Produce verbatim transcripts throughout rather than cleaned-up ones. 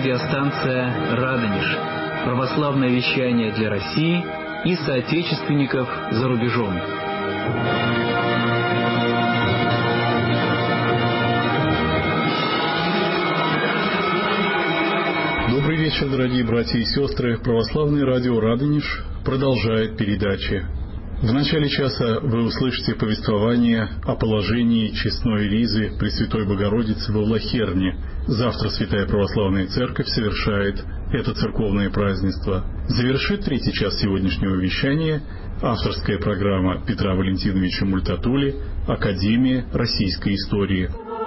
радиостанция «Радонеж», православное вещание для России и соотечественников за рубежом. Добрый вечер, дорогие братья и сестры. Православное радио «Радонеж» продолжает передачи. В начале часа вы услышите повествование о положении честной ризы Пресвятой Богородицы во Влахерне. Завтра Святая Православная Церковь совершает это церковное празднество. Завершит третий час сегодняшнего вещания авторская программа Петра Валентиновича Мультатули «Академия российской истории».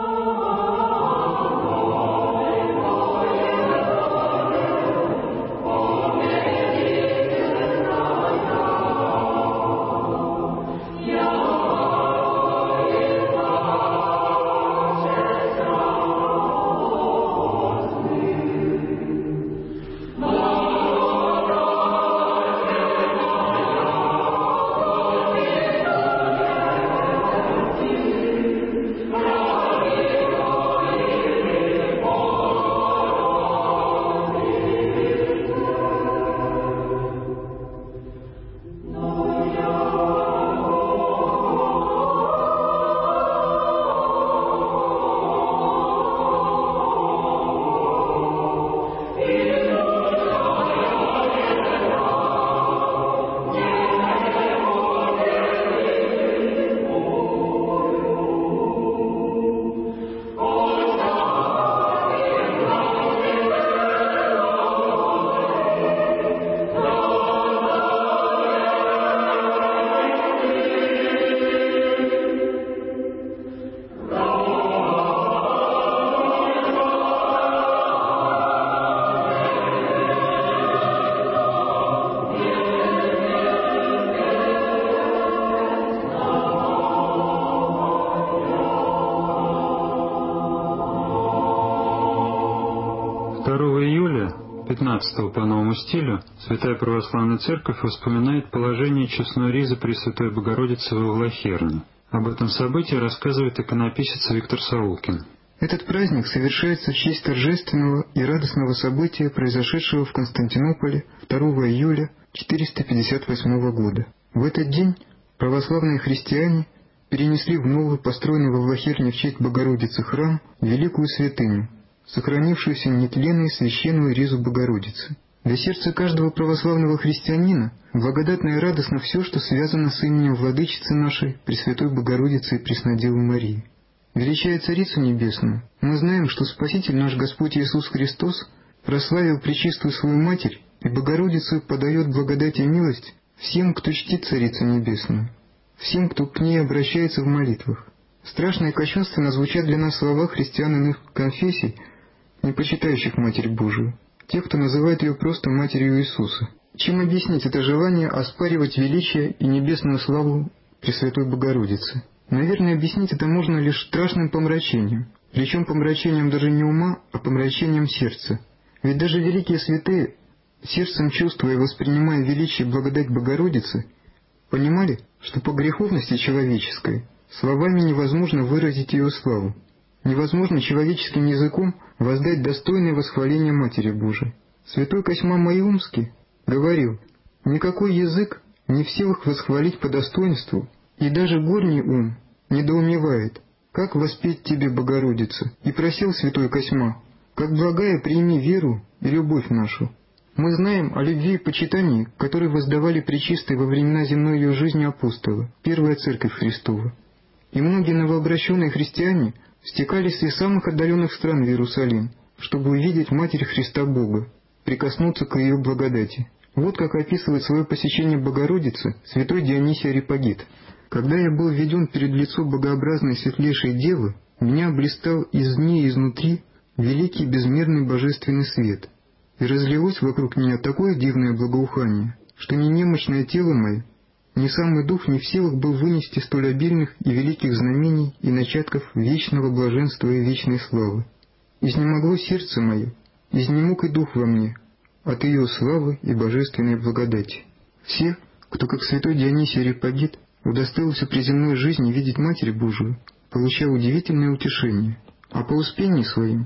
второго июля, пятнадцатого по новому стилю, Святая Православная Церковь вспоминает положение честной ризы Пресвятой Богородицы во Влахерне. Об этом событии рассказывает иконописец Виктор Саулкин. Этот праздник совершается в честь торжественного и радостного события, произошедшего в Константинополе второго июля четыреста пятьдесят восьмого года. В этот день православные христиане перенесли в новый, построенный во Влахерне в честь Богородицы храм, великую святыню, сохранившуюся нетленной священную ризу Богородицы. Для сердца каждого православного христианина благодатно и радостно все, что связано с именем Владычицы нашей, Пресвятой Богородицы и Преснодевы Марии. Величая Царицу Небесную, мы знаем, что Спаситель наш Господь Иисус Христос прославил Пречистую свою Матерь, и Богородицу подает благодать и милость всем, кто чтит Царицу Небесную, всем, кто к ней обращается в молитвах. Страшно и кощунственно звучат для нас слова христиан иных конфессий, не почитающих Матерь Божию, тех, кто называет ее просто Матерью Иисуса. Чем объяснить это желание оспаривать величие и небесную славу Пресвятой Богородицы? Наверное, объяснить это можно лишь страшным помрачением, причем помрачением даже не ума, а помрачением сердца. Ведь даже великие святые, сердцем чувствуя и воспринимая величие и благодать Богородицы, понимали, что по греховности человеческой словами невозможно выразить ее славу. Невозможно человеческим языком воздать достойное восхваление Матери Божией. Святой Косьма Маиумский говорил: «Никакой язык не в силах восхвалить по достоинству, и даже горний ум недоумевает, как воспеть тебе, Богородица, и просил святой Косьма, как благая прими веру и любовь нашу». Мы знаем о любви и почитании, которые воздавали пречистой во времена земной ее жизни апостолы, первая Церковь Христова. И многие новообращенные христиане стекались из самых отдаленных стран в Иерусалим, чтобы увидеть Матерь Христа Бога, прикоснуться к ее благодати. Вот как описывает свое посещение Богородицы святой Дионисий Ареопагит. «Когда я был введен перед лицо богообразной светлейшей Девы, меня блистал из ней изнутри великий безмерный божественный свет, и разлилось вокруг меня такое дивное благоухание, что ни немощное тело мое, ни самый дух не в силах был вынести столь обильных и великих знамений и начатков вечного блаженства и вечной славы. Изнемогло сердце мое, изнемог и дух во мне от ее славы и божественной благодати». Все, кто, как святой Дионисий Ареопагит, удостоился при земной жизни видеть Матерь Божию, получал удивительное утешение, а по успении своим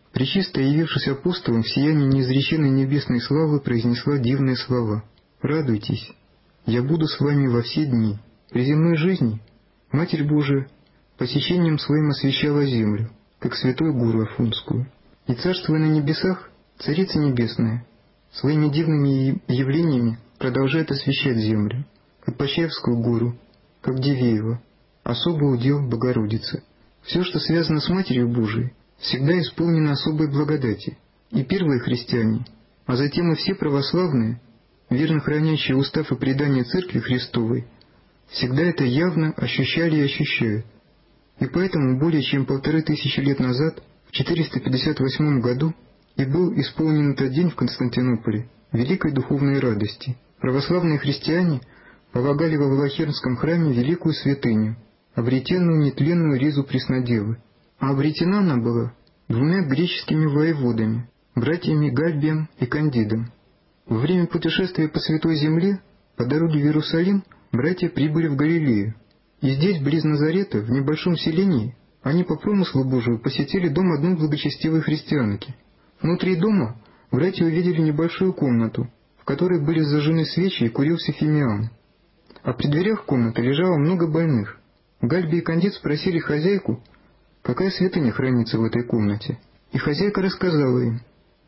Пречистая, явившись апостолом, в сиянии неизреченной небесной славы, произнесла дивные слова: «Радуйтесь, я буду с вами во все дни». При земной жизни Матерь Божия посещением своим освящала землю, как святой гору Афонскую. И царствуя на небесах, Царица Небесная своими дивными явлениями продолжает освящать землю, как Почаевскую гору, как Дивеево, особый удел Богородицы. Все, что связано с Матерью Божией, всегда исполнено особой благодати. И первые христиане, а затем и все православные, верно хранящие устав и предания Церкви Христовой, всегда это явно ощущали и ощущают. И поэтому более чем полторы тысячи лет назад, в четыреста пятьдесят восьмом году, и был исполнен этот день в Константинополе великой духовной радости. Православные христиане полагали во Влахернском храме великую святыню, обретенную нетленную ризу Преснодевы. А обретена она была двумя греческими воеводами, братьями Гальбием и Кандидом. Во время путешествия по Святой Земле по дороге в Иерусалим братья прибыли в Галилею, и здесь, близ Назарета, в небольшом селении, они по промыслу Божию посетили дом одной благочестивой христианки. Внутри дома братья увидели небольшую комнату, в которой были зажжены свечи и курился фимиам. А при дверях комнаты лежало много больных. Гальби и Кандид спросили хозяйку, какая святыня хранится в этой комнате, и хозяйка рассказала им,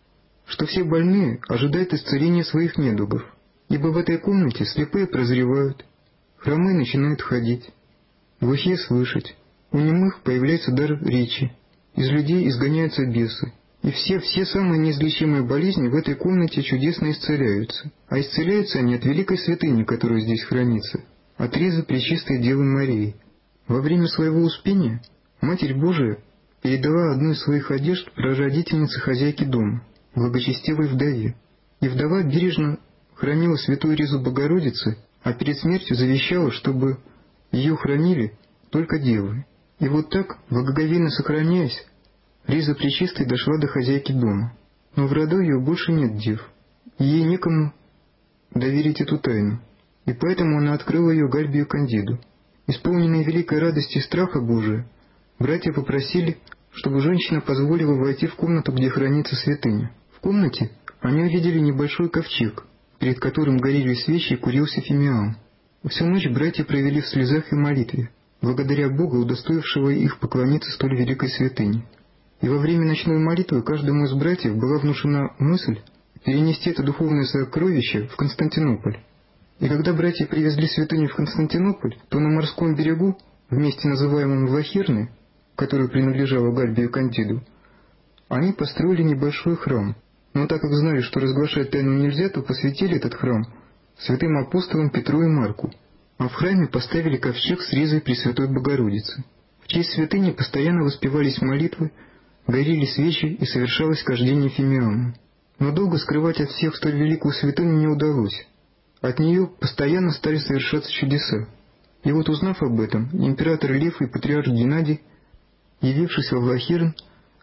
что все больные ожидают исцеления своих недугов, ибо в этой комнате слепые прозревают, хромые начинают ходить, глухие слышать, у немых появляется дар речи, из людей изгоняются бесы, и все, все самые неизлечимые болезни в этой комнате чудесно исцеляются, а исцеляются они от великой святыни, которая здесь хранится, от ризы Пречистой Девы Марии. Во время своего успения Матерь Божия передала одну из своих одежд прародительнице хозяйки дома, благочестивой вдове, и вдова бережно хранила святую ризу Богородицы, а перед смертью завещала, чтобы ее хранили только девы. И вот так, благоговейно сохраняясь, риза Пречистой дошла до хозяйки дома. Но в роду ее больше нет дев, и ей некому доверить эту тайну, и поэтому она открыла ее Гальбию Кандиду. Исполненные великой радости и страха Божия, братья попросили, чтобы женщина позволила войти в комнату, где хранится святыня. В комнате они увидели небольшой ковчег, перед которым горели свечи и курился фимиам. Всю ночь братья провели в слезах и молитве, благодаря Богу, удостоившего их поклониться столь великой святыне. И во время ночной молитвы каждому из братьев была внушена мысль перенести это духовное сокровище в Константинополь. И когда братья привезли святыню в Константинополь, то на морском берегу, в месте называемом Влахерны, который принадлежал Гальбию Кандиду, они построили небольшой храм. Но так как знали, что разглашать тайну нельзя, то посвятили этот храм святым апостолам Петру и Марку, а в храме поставили ковчег с ризой Пресвятой Богородицы. В честь святыни постоянно воспевались молитвы, горели свечи и совершалось кождение фимиама. Но долго скрывать от всех столь великую святыню не удалось. От нее постоянно стали совершаться чудеса. И вот, узнав об этом, император Лев и патриарх Геннадий, явившись во Влахерн,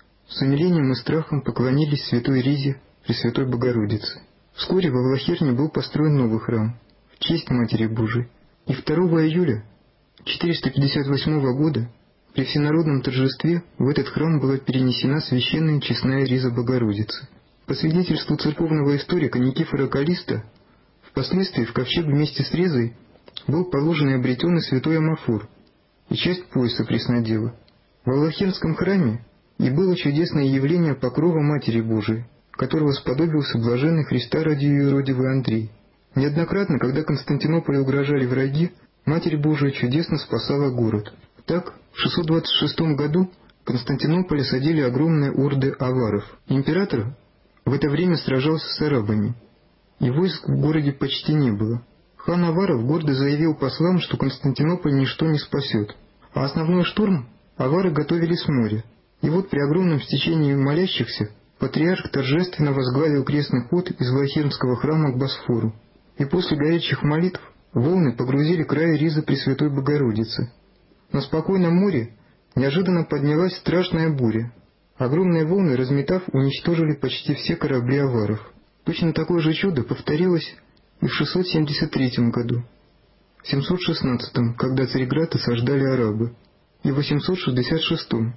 с умилением и страхом поклонились святой ризе Пресвятой Богородицы. Вскоре во Влахерне был построен новый храм в честь Матери Божией, и второго июля четыреста пятьдесят восьмого года при всенародном торжестве в этот храм была перенесена священная честная риза Богородицы. По свидетельству церковного историка Никифора Каллиста, впоследствии в ковчег вместе с ризой был положен и обретенный святой амафор и часть пояса Преснодевы. Во Влахернском храме и было чудесное явление покрова Матери Божией, которого сподобился блаженный Христа ради юродивый Андрей. Неоднократно, когда Константинополю угрожали враги, Матерь Божия чудесно спасала город. Так, в шестьсот двадцать шестом году Константинополь осадили огромные орды аваров. Император в это время сражался с арабами, и войск в городе почти не было. Хан Аваров гордо заявил послам, что Константинополь ничто не спасет, а основной штурм авары готовили с моря. И вот при огромном стечении молящихся патриарх торжественно возглавил крестный ход из Влахернского храма к Босфору, и после горячих молитв волны погрузили край ризы Пресвятой Богородицы. На спокойном море неожиданно поднялась страшная буря. Огромные волны, разметав, уничтожили почти все корабли аваров. Точно такое же чудо повторилось и в шестьсот семьдесят третьем году, в семьсот шестнадцатом, когда Царьград осаждали арабы, и в восемьсот шестьдесят шестом,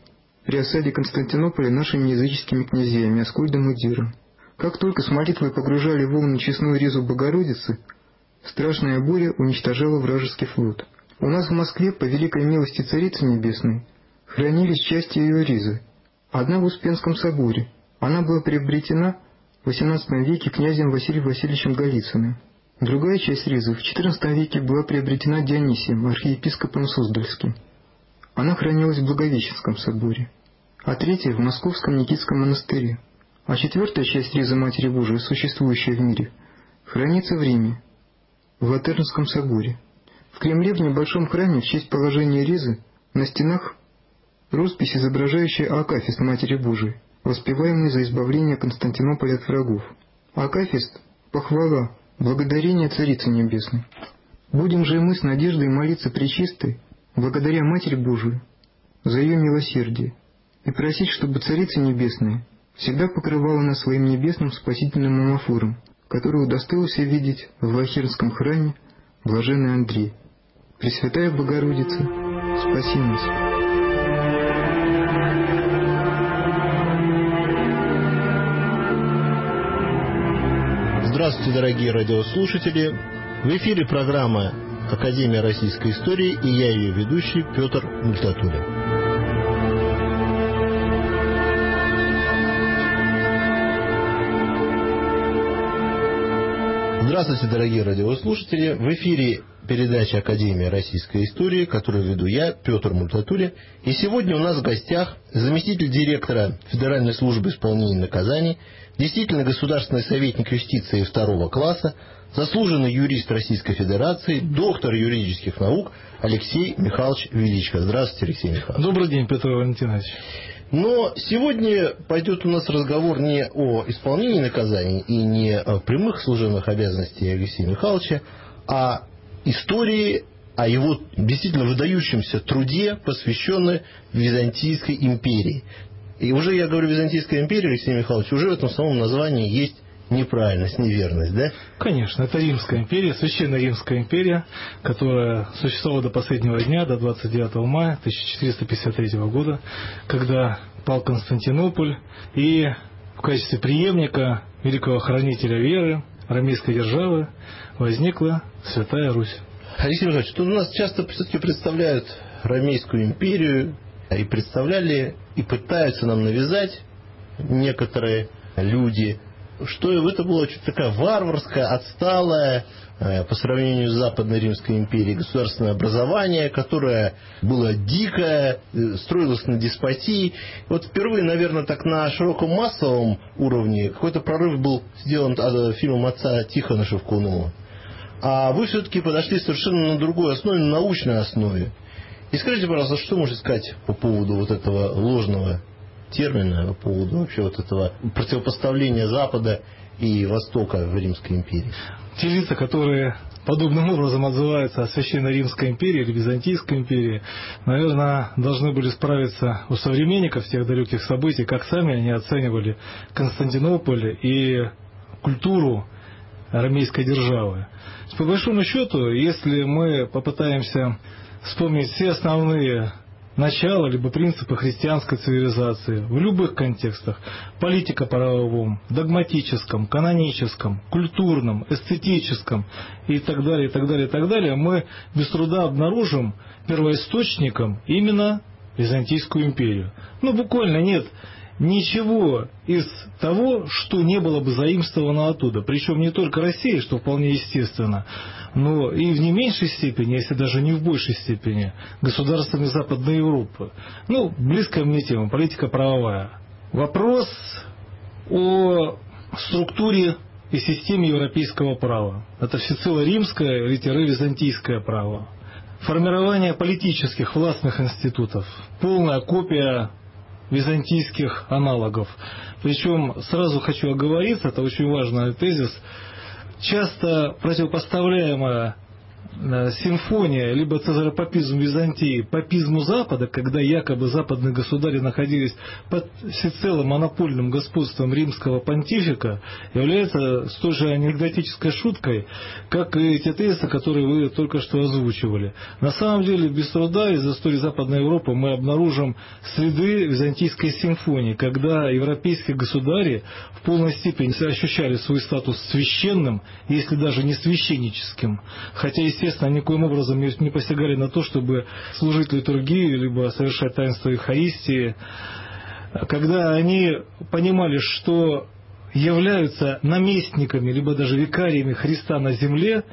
при осаде Константинополя нашими языческими князьями Аскольдом и Диром. Как только с молитвой погружали волны честную ризу Богородицы, страшная буря уничтожала вражеский флот. У нас в Москве, по великой милости Царицы Небесной, хранились части ее ризы. Одна в Успенском соборе. Она была приобретена в восемнадцатом веке князем Василием Васильевичем Голицыным. Другая часть ризы в четырнадцатом веке была приобретена Дионисием, архиепископом Суздальским. Она хранилась в Благовещенском соборе, а третья в Московском Никитском монастыре. А четвертая часть ризы Матери Божией, существующая в мире, хранится в Риме, в Латернском соборе. В Кремле в небольшом храме в честь положения ризы на стенах роспись, изображающая акафист Матери Божией, воспеваемый за избавление Константинополя от врагов. Акафист – похвала, благодарение Царицы Небесной. Будем же и мы с надеждой молиться Пречистой, благодаря Матери Божией, за ее милосердие, и просить, чтобы Царица Небесная всегда покрывала нас своим небесным спасительным амафором, который удостоился видеть в Лахернском храме блаженный Андрей. Пресвятая Богородица, спаси нас. Здравствуйте, дорогие радиослушатели! В эфире программа «Академия российской истории» и я, ее ведущий, Петр Мультатулин. Здравствуйте, дорогие радиослушатели! В эфире передача «Академия российской истории», которую веду я, Петр Мультатулин. И сегодня у нас в гостях заместитель директора Федеральной службы исполнения наказаний, действительно государственный советник юстиции второго класса, заслуженный юрист Российской Федерации, доктор юридических наук Алексей Михайлович Величко. Здравствуйте, Алексей Михайлович. Добрый день, Петр Валентинович. Но сегодня пойдет у нас разговор не о исполнении наказаний и не о прямых служебных обязанностях Алексея Михайловича, а истории, о его действительно выдающемся труде, посвященной Византийской империи. И уже я говорю Византийская империя, Алексей Михайлович, уже в этом самом названии есть неправильность, неверность, да? Конечно, это Римская империя, Священная Римская империя, которая существовала до последнего дня, до двадцать девятого мая тысяча четыреста пятьдесят третьего года, когда пал Константинополь, и в качестве преемника великого хранителя веры, ромейской державы, возникла Святая Русь. Алексей Михайлович, тут у нас часто все-таки представляют Ромейскую империю, и представляли, и пытаются нам навязать некоторые люди, что это было что-то такая варварская, отсталая, по сравнению с Западной Римской империей, государственное образование, которое было дикое, строилось на деспотии. Вот впервые, наверное, так на широком массовом уровне какой-то прорыв был сделан фильмом отца Тихона Шевкунова. А вы все-таки подошли совершенно на другой основе, на научной основе. И скажите, пожалуйста, что можно сказать по поводу вот этого ложного термина, по поводу вообще вот этого противопоставления Запада и Востока в Римской империи? Те лица, которые подобным образом отзываются о Священной Римской империи или Византийской империи, наверное, должны были справиться у современников тех далеких событий, как сами они оценивали Константинополь и культуру ромейской державы. По большому счету, если мы попытаемся вспомнить все основные начала либо принципы христианской цивилизации в любых контекстах, политико-правовом, догматическом, каноническом, культурном, эстетическом и так далее, и так далее, и так далее, мы без труда обнаружим первоисточником именно Византийскую империю. Ну, буквально нет ничего из того, что не было бы заимствовано оттуда. Причем не только Россия, что вполне естественно, но и в не меньшей степени, если даже не в большей степени, государствами Западной Европы. Ну, близкая мне тема, политика правовая. Вопрос о структуре и системе европейского права. Это всецело римское или византийское право. Формирование политических властных институтов. Полная копия византийских аналогов. Причем, сразу хочу оговориться, это очень важный тезис, часто противопоставляемая симфония, либо цезаропапизм Византии, папизму Запада, когда якобы западные государи находились под всецело монопольным господством римского понтифика, является столь же анекдотической шуткой, как и те тезисы, которые вы только что озвучивали. На самом деле, без труда из истории Западной Европы мы обнаружим следы византийской симфонии, когда европейские государи в полной степени ощущали свой статус священным, если даже не священническим, хотя, естественно, они никоим образом не посягали на то, чтобы служить литургию, либо совершать таинство Евхаристии, когда они понимали, что являются наместниками, либо даже викариями Христа на земле,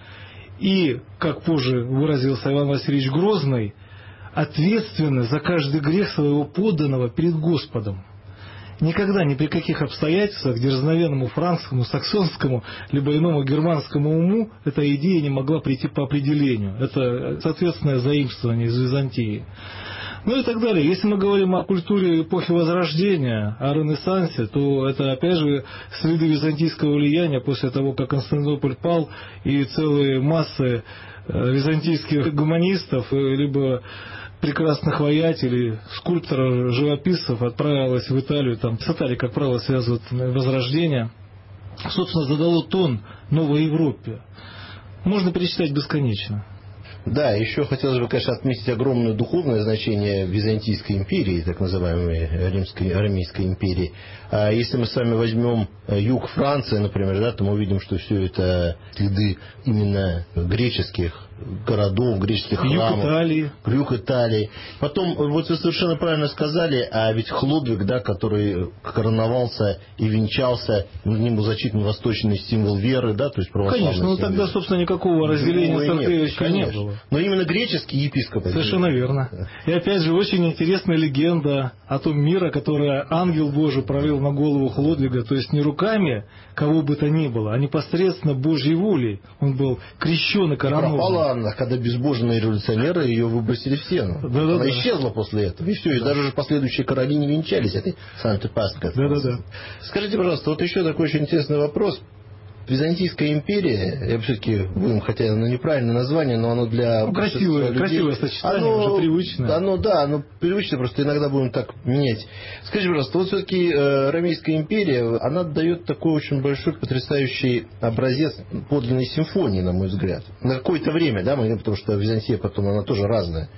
и, как позже выразился Иван Васильевич Грозный, ответственны за каждый грех своего подданного перед Господом. Никогда, ни при каких обстоятельствах дерзновенному франкскому, саксонскому, либо иному германскому уму эта идея не могла прийти по определению. Это соответственное заимствование из Византии. Ну и так далее. Если мы говорим о культуре эпохи Возрождения, о Ренессансе, то это опять же следы византийского влияния после того, как Константинополь пал, и целые массы византийских гуманистов, либо прекрасных воятелей, скульпторов, живописцев отправилась в Италию, там с Италией, как правило, связывают Возрождение, собственно, задало тон новой Европе. Можно перечислять бесконечно. Да, еще хотелось бы, конечно, отметить огромное духовное значение Византийской империи, так называемой Римской, Римской империи. А если мы с вами возьмем юг Франции, например, да, то мы увидим, что все это следы именно греческих городов, греческих храмов. Юг Италии. Юг Италии. Потом, вот вы совершенно правильно сказали, а ведь Хлодвиг, да, который короновался и венчался, над ним был зачитан восточный символ веры, да, то есть православный. Конечно, ну тогда, собственно, никакого разделения церкви еще не было. Но именно греческий епископ. Совершенно верно. И опять же, очень интересная легенда о том мире, которое ангел Божий пролил на голову Хлодвига, то есть не руками кого бы то ни было, а непосредственно Божьей волей. Он был крещен и коронован. Пропала она, когда безбожные революционеры ее выбросили в стену. Да, она да, исчезла да. после этого. И все, и да. даже последующие короли не венчались этой Санкт-Пасхой. Да, да, да. Скажите, пожалуйста, вот еще такой очень интересный вопрос. Византийская империя, я все-таки будем, хотя оно неправильное название, но оно для ну, красивое, людей, красивое сочетание, оно, уже привычное. Оно, да, оно привычное, просто иногда будем так менять. Скажите, пожалуйста, вот все-таки э, Ромейская империя, она дает такой очень большой, потрясающий образец подлинной симфонии, на мой взгляд. На какое-то время, да, мы, потому что Византия потом, она тоже разная.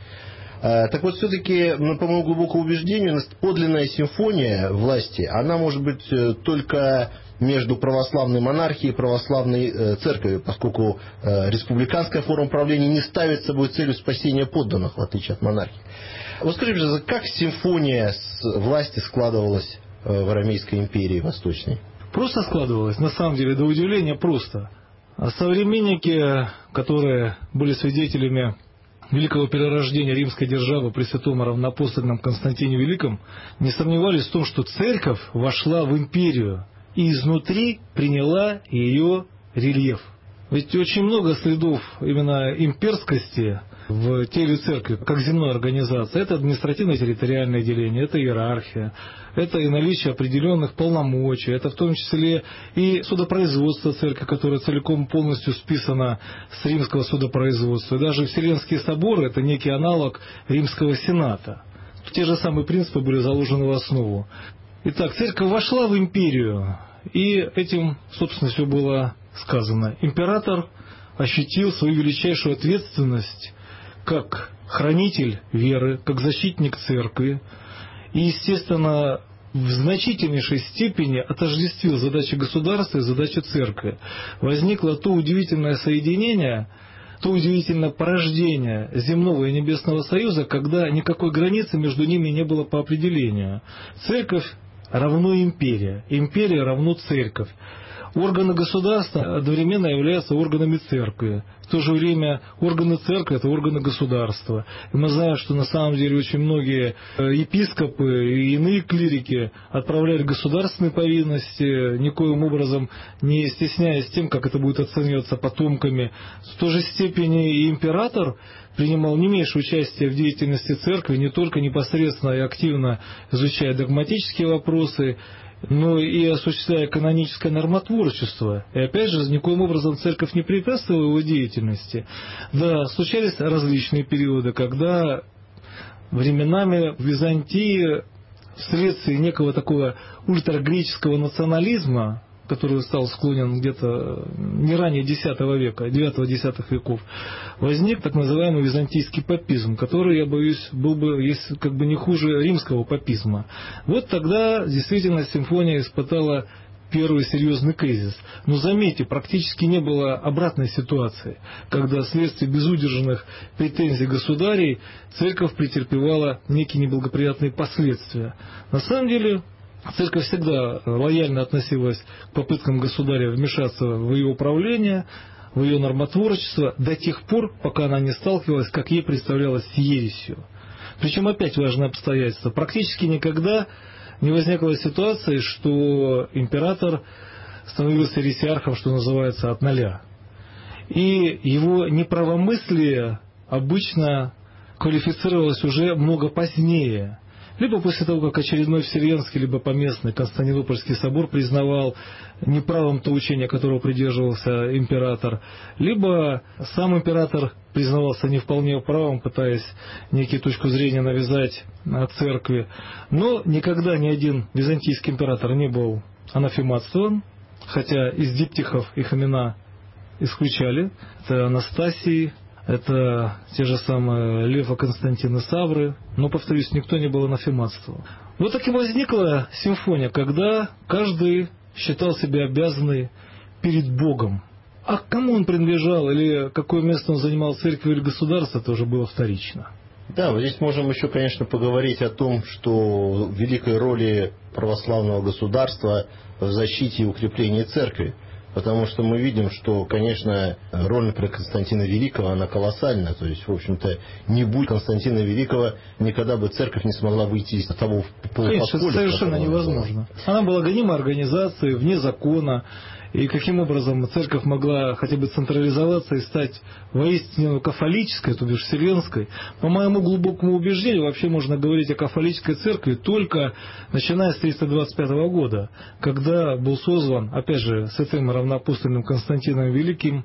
Так вот, все-таки, по моему глубокому убеждению, подлинная симфония власти, она может быть только между православной монархией и православной церковью, поскольку республиканская форма правления не ставит собой целью спасения подданных, в отличие от монархии. Вот скажите, пожалуйста, как симфония власти складывалась в Ромейской империи Восточной? Просто складывалась, на самом деле, до удивления просто. Современники, которые были свидетелями великого перерождения римской державы при святом равноапостольном Константине Великом, не сомневались в том, что церковь вошла в империю и изнутри приняла ее рельеф. Ведь очень много следов именно имперскости в теле церкви, как земной организации. Это административно-территориальное деление, это иерархия, это и наличие определенных полномочий, это в том числе и судопроизводство церкви, которое целиком полностью списано с римского судопроизводства. И даже Вселенские соборы – это некий аналог римского сената. Те же самые принципы были заложены в основу. Итак, церковь вошла в империю, и этим, собственно, все было сказано. Император ощутил свою величайшую ответственность как хранитель веры, как защитник церкви, и, естественно, в значительнейшей степени отождествил задачи государства и задачи церкви. Возникло то удивительное соединение, то удивительное порождение земного и небесного союза, когда никакой границы между ними не было по определению. Церковь равно империя, империя равно церковь. Органы государства одновременно являются органами церкви. В то же время органы церкви – это органы государства. И мы знаем, что на самом деле очень многие епископы и иные клирики отправляли государственные повинности, никоим образом не стесняясь тем, как это будет оцениваться потомками. В той же степени и император принимал не меньшее участие в деятельности церкви, не только непосредственно и активно изучая догматические вопросы, но и осуществляя каноническое нормотворчество. И опять же, никоим образом церковь не препятствовала его деятельности. Да, случались различные периоды, когда временами в Византии вследствие некого такого ультрагреческого национализма, который стал склонен где-то не ранее десятого века, девятого-десятых веков, возник так называемый византийский папизм, который, я боюсь, был бы если, как бы не хуже римского папизма. Вот тогда действительно симфония испытала первый серьезный кризис. Но заметьте, практически не было обратной ситуации, когда вследствие безудержных претензий государей церковь претерпевала некие неблагоприятные последствия. На самом деле церковь всегда лояльно относилась к попыткам государя вмешаться в ее управление, в ее нормотворчество до тех пор, пока она не сталкивалась, как ей представлялось, с ересью. Причем опять важное обстоятельство. Практически никогда не возникла ситуации, что император становился ересиархом, что называется, от ноля. И его неправомыслие обычно квалифицировалось уже много позднее. Либо после того, как очередной Вселенский, либо поместный Константинопольский собор признавал неправым то учение, которого придерживался император, либо сам император признавался не вполне правым, пытаясь некие точку зрения навязать церкви. Но никогда ни один византийский император не был анафематствован, хотя из диптихов их имена исключали. Это Анастасий, это те же самые Лев и Константин и Савры, но, повторюсь, никто не был анафематствован. Вот так и возникла симфония, когда каждый считал себя обязанным перед Богом. А к кому он принадлежал, или какое место он занимал в церкви или государстве, тоже было вторично. Да, вот здесь можем еще, конечно, поговорить о том, что великой роли православного государства в защите и укреплении церкви. Потому что мы видим, что, конечно, роль, например, Константина Великого, она колоссальна. То есть, в общем-то, не будь Константина Великого, никогда бы церковь не смогла выйти из того полуподполья. Конечно, это совершенно невозможно. Она была гонима организацией, вне закона. И каким образом церковь могла хотя бы централизоваться и стать воистину кафолической, то бишь вселенской? По моему глубокому убеждению, вообще можно говорить о кафолической церкви только начиная с триста двадцать пятого года, когда был созван, опять же, святым равноапостольным Константином Великим,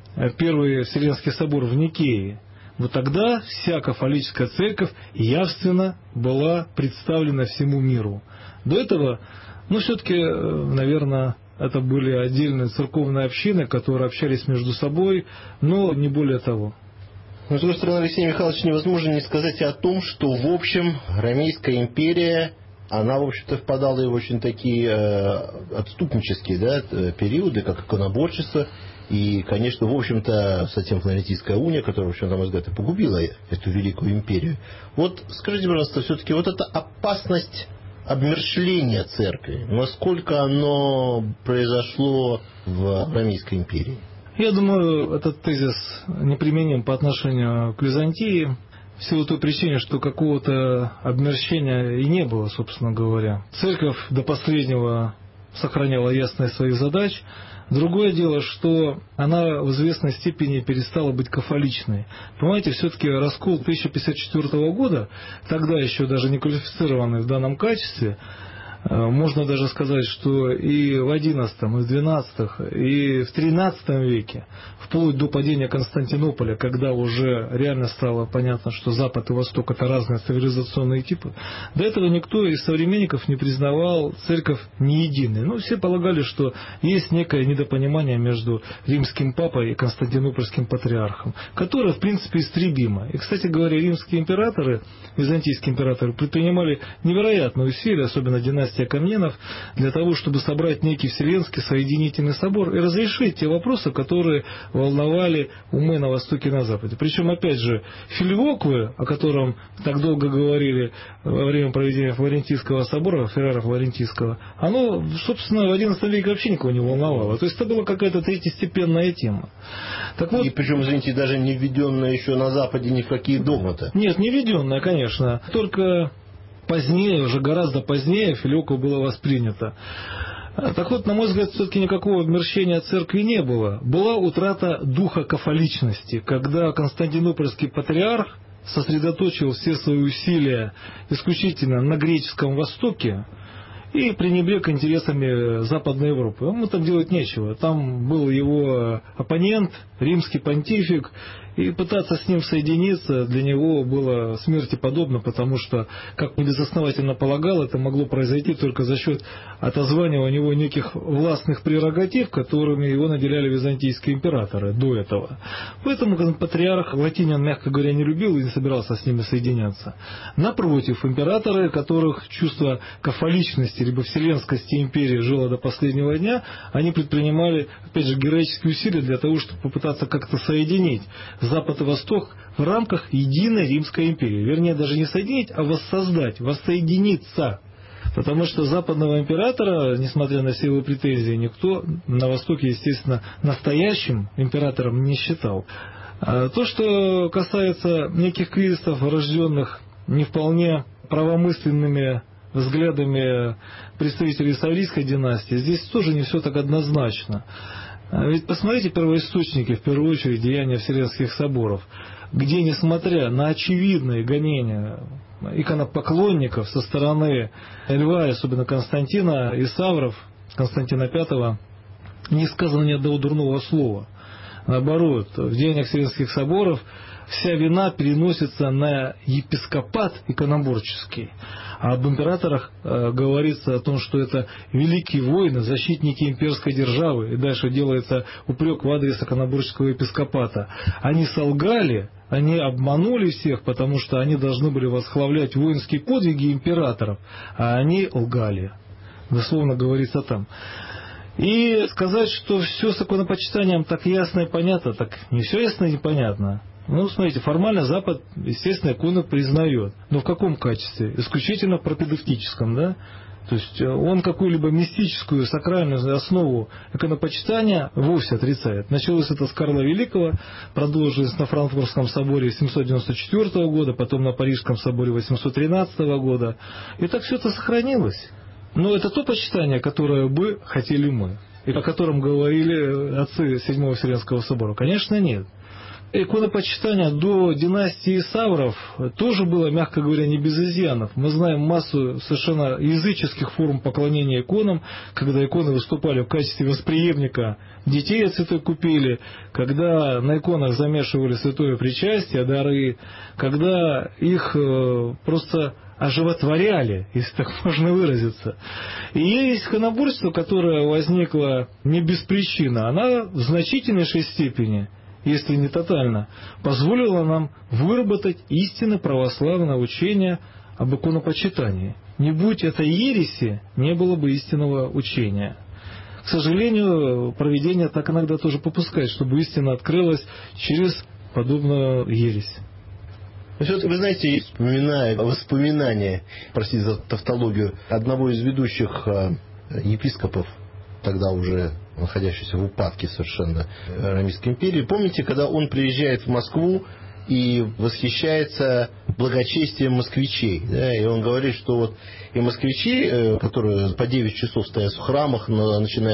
первый Вселенский собор в Никее. Вот тогда вся кафолическая церковь явственно была представлена всему миру. До этого, ну, все-таки, наверное, это были отдельные церковные общины, которые общались между собой, но не более того. Но, с другой стороны, Алексей Михайлович, невозможно не сказать о том, что, в общем, Ромейская империя, она, в общем-то, впадала в очень такие э, отступнические, да, периоды, как иконоборчество. И, конечно, в общем-то, Сатем-Флорентийская уния, которая, в общем, на мой взгляд, и погубила эту великую империю. Вот скажите, пожалуйста, все-таки вот эта опасность обмершление церкви, насколько оно произошло в Ромейской империи? Я думаю, этот тезис неприменим по отношению к Византии, в силу той причины, что какого-то обмерщения и не было, собственно говоря. Церковь до последнего сохраняла ясность своих задач. Другое дело, что она в известной степени перестала быть кафоличной. Понимаете, все-таки раскол тысяча пятьдесят четвёртого года, тогда еще даже не квалифицированный в данном качестве, можно даже сказать, что и в одиннадцатом, и в двенадцатом, и в тринадцатом веке, вплоть до падения Константинополя, когда уже реально стало понятно, что Запад и Восток – это разные цивилизационные типы, до этого никто из современников не признавал церковь не единой. Ну, все полагали, что есть некое недопонимание между римским папой и константинопольским патриархом, которое, в принципе, истребимо. И, кстати говоря, римские императоры, византийские императоры предпринимали невероятные усилия, особенно династия Комненов, для того, чтобы собрать некий Вселенский соединительный собор и разрешить те вопросы, которые волновали умы на Востоке и на Западе. Причем, опять же, Фильвоквы, о котором так долго говорили во время проведения Флорентийского собора, Феррара Флорентийского, оно, собственно, в одиннадцатом веке вообще никого не волновало. То есть это была какая-то третьестепенная тема. Так вот, и причем, извините, даже не введенная еще на Западе ни в какие догматы. Нет, не введенная, конечно. Только позднее, уже гораздо позднее, Филиокова было воспринято. Так вот, на мой взгляд, все-таки никакого обмерщения церкви не было. Была утрата духа кафоличности, когда Константинопольский патриарх сосредоточил все свои усилия исключительно на греческом Востоке и пренебрег интересами Западной Европы. Ему там делать нечего. Там был его оппонент, римский понтифик, и пытаться с ним соединиться для него было смерти подобно, потому что, как небезосновательно полагал, это могло произойти только за счет отозвания у него неких властных прерогатив, которыми его наделяли византийские императоры до этого. Поэтому патриарх латинян, мягко говоря, не любил и не собирался с ними соединяться. Напротив, императоры, которых чувство кафоличности либо вселенскости империи жило до последнего дня, они предпринимали, опять же, героические усилия для того, чтобы попытаться как-то соединить Запад и Восток в рамках единой Римской империи. Вернее, даже не соединить, а воссоздать, воссоединиться. Потому что западного императора, несмотря на все его претензии, никто на Востоке, естественно, настоящим императором не считал. А то, что касается неких кризисов, рожденных не вполне правомысленными взглядами представителей Саврийской династии, здесь тоже не все так однозначно. Ведь посмотрите первоисточники, в первую очередь, деяния Вселенских соборов, где, несмотря на очевидные гонения иконопоклонников со стороны Льва, особенно Константина и Савров, Константина Пятого, не сказано ни одного дурного слова. Наоборот, в деяниях Вселенских соборов вся вина переносится на епископат иконоборческий. А об императорах э, говорится о том, что это великие воины, защитники имперской державы. И дальше делается упрек в адрес иконоборческого епископата. Они солгали, они обманули всех, потому что они должны были восхвалять воинские подвиги императоров, а они лгали. Дословно говорится там. И сказать, что все с иконопочитанием так ясно и понятно, так не все ясно и непонятно. Ну, смотрите, формально Запад, естественно, иконы признает. Но в каком качестве? Исключительно в пропедевтическом, да? То есть он какую-либо мистическую, сакральную основу иконопочитания вовсе отрицает. Началось это с Карла Великого, продолжилось на Франкфуртском соборе семьсот девяносто четвёртого года, потом на Парижском соборе восемьсот тринадцатого года. И так все это сохранилось. Но это то почитание, которое бы хотели мы, и о котором говорили отцы Седьмого Вселенского собора. Конечно, нет. Иконопочитание до династии Савров тоже было, мягко говоря, не без изъянов. Мы знаем массу совершенно языческих форм поклонения иконам, когда иконы выступали в качестве восприемника детей от святой купели, когда на иконах замешивали святое причастие, дары, когда их просто оживотворяли, если так можно выразиться. И есть иконоборчество, которое возникло не без причины, она в значительнейшей степени, если не тотально, позволила нам выработать истинно православное учение об иконопочитании. Не будь это ереси, не было бы истинного учения. К сожалению, провидение так иногда тоже попускает, чтобы истина открылась через подобную ересь. Вот, вы знаете, вспоминая воспоминания, простите за тавтологию, одного из ведущих епископов, тогда уже находящийся в упадке совершенно Ромейской империи, помните, когда он приезжает в Москву и восхищается благочестием москвичей, да, и он говорит, что вот и москвичи, которые по девять часов стоят в храмах, начиная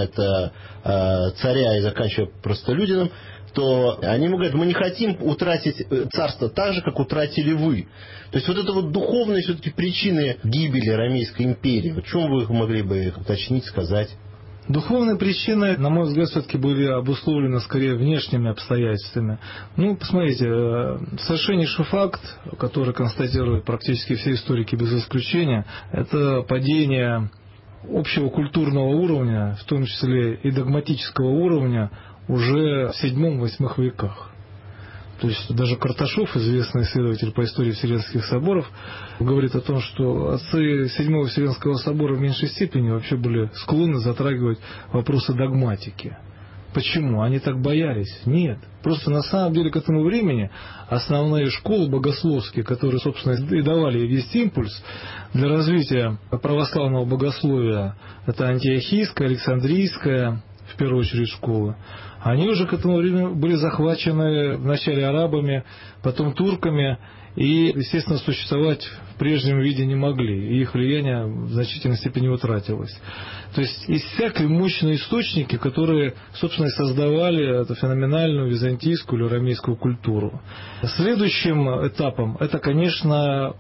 от царя и заканчивая простолюдином, то они ему говорят, мы не хотим утратить царство так же, как утратили вы. То есть вот это вот духовные все-таки причины гибели Ромейской империи. О чем вы могли бы их уточнить, сказать? Духовные причины, на мой взгляд, все-таки были обусловлены скорее внешними обстоятельствами. Ну, посмотрите, совершеннейший факт, который констатируют практически все историки без исключения, это падение общего культурного уровня, в том числе и догматического уровня, уже в седьмом-восьмом веках. То есть даже Карташов, известный исследователь по истории Вселенских соборов, говорит о том, что отцы Седьмого Вселенского собора в меньшей степени вообще были склонны затрагивать вопросы догматики. Почему? Они так боялись? Нет. Просто на самом деле к этому времени основные школы богословские, которые, собственно, и давали весь импульс для развития православного богословия, это антиохийская, Александрийская, в первую очередь, школы, они уже к этому времени были захвачены вначале арабами, потом турками, и, естественно, существовать в прежнем виде не могли, и их влияние в значительной степени утратилось. То есть иссякли мощные источники, которые, собственно, и создавали эту феноменальную византийскую или ромейскую культуру. Следующим этапом это, конечно,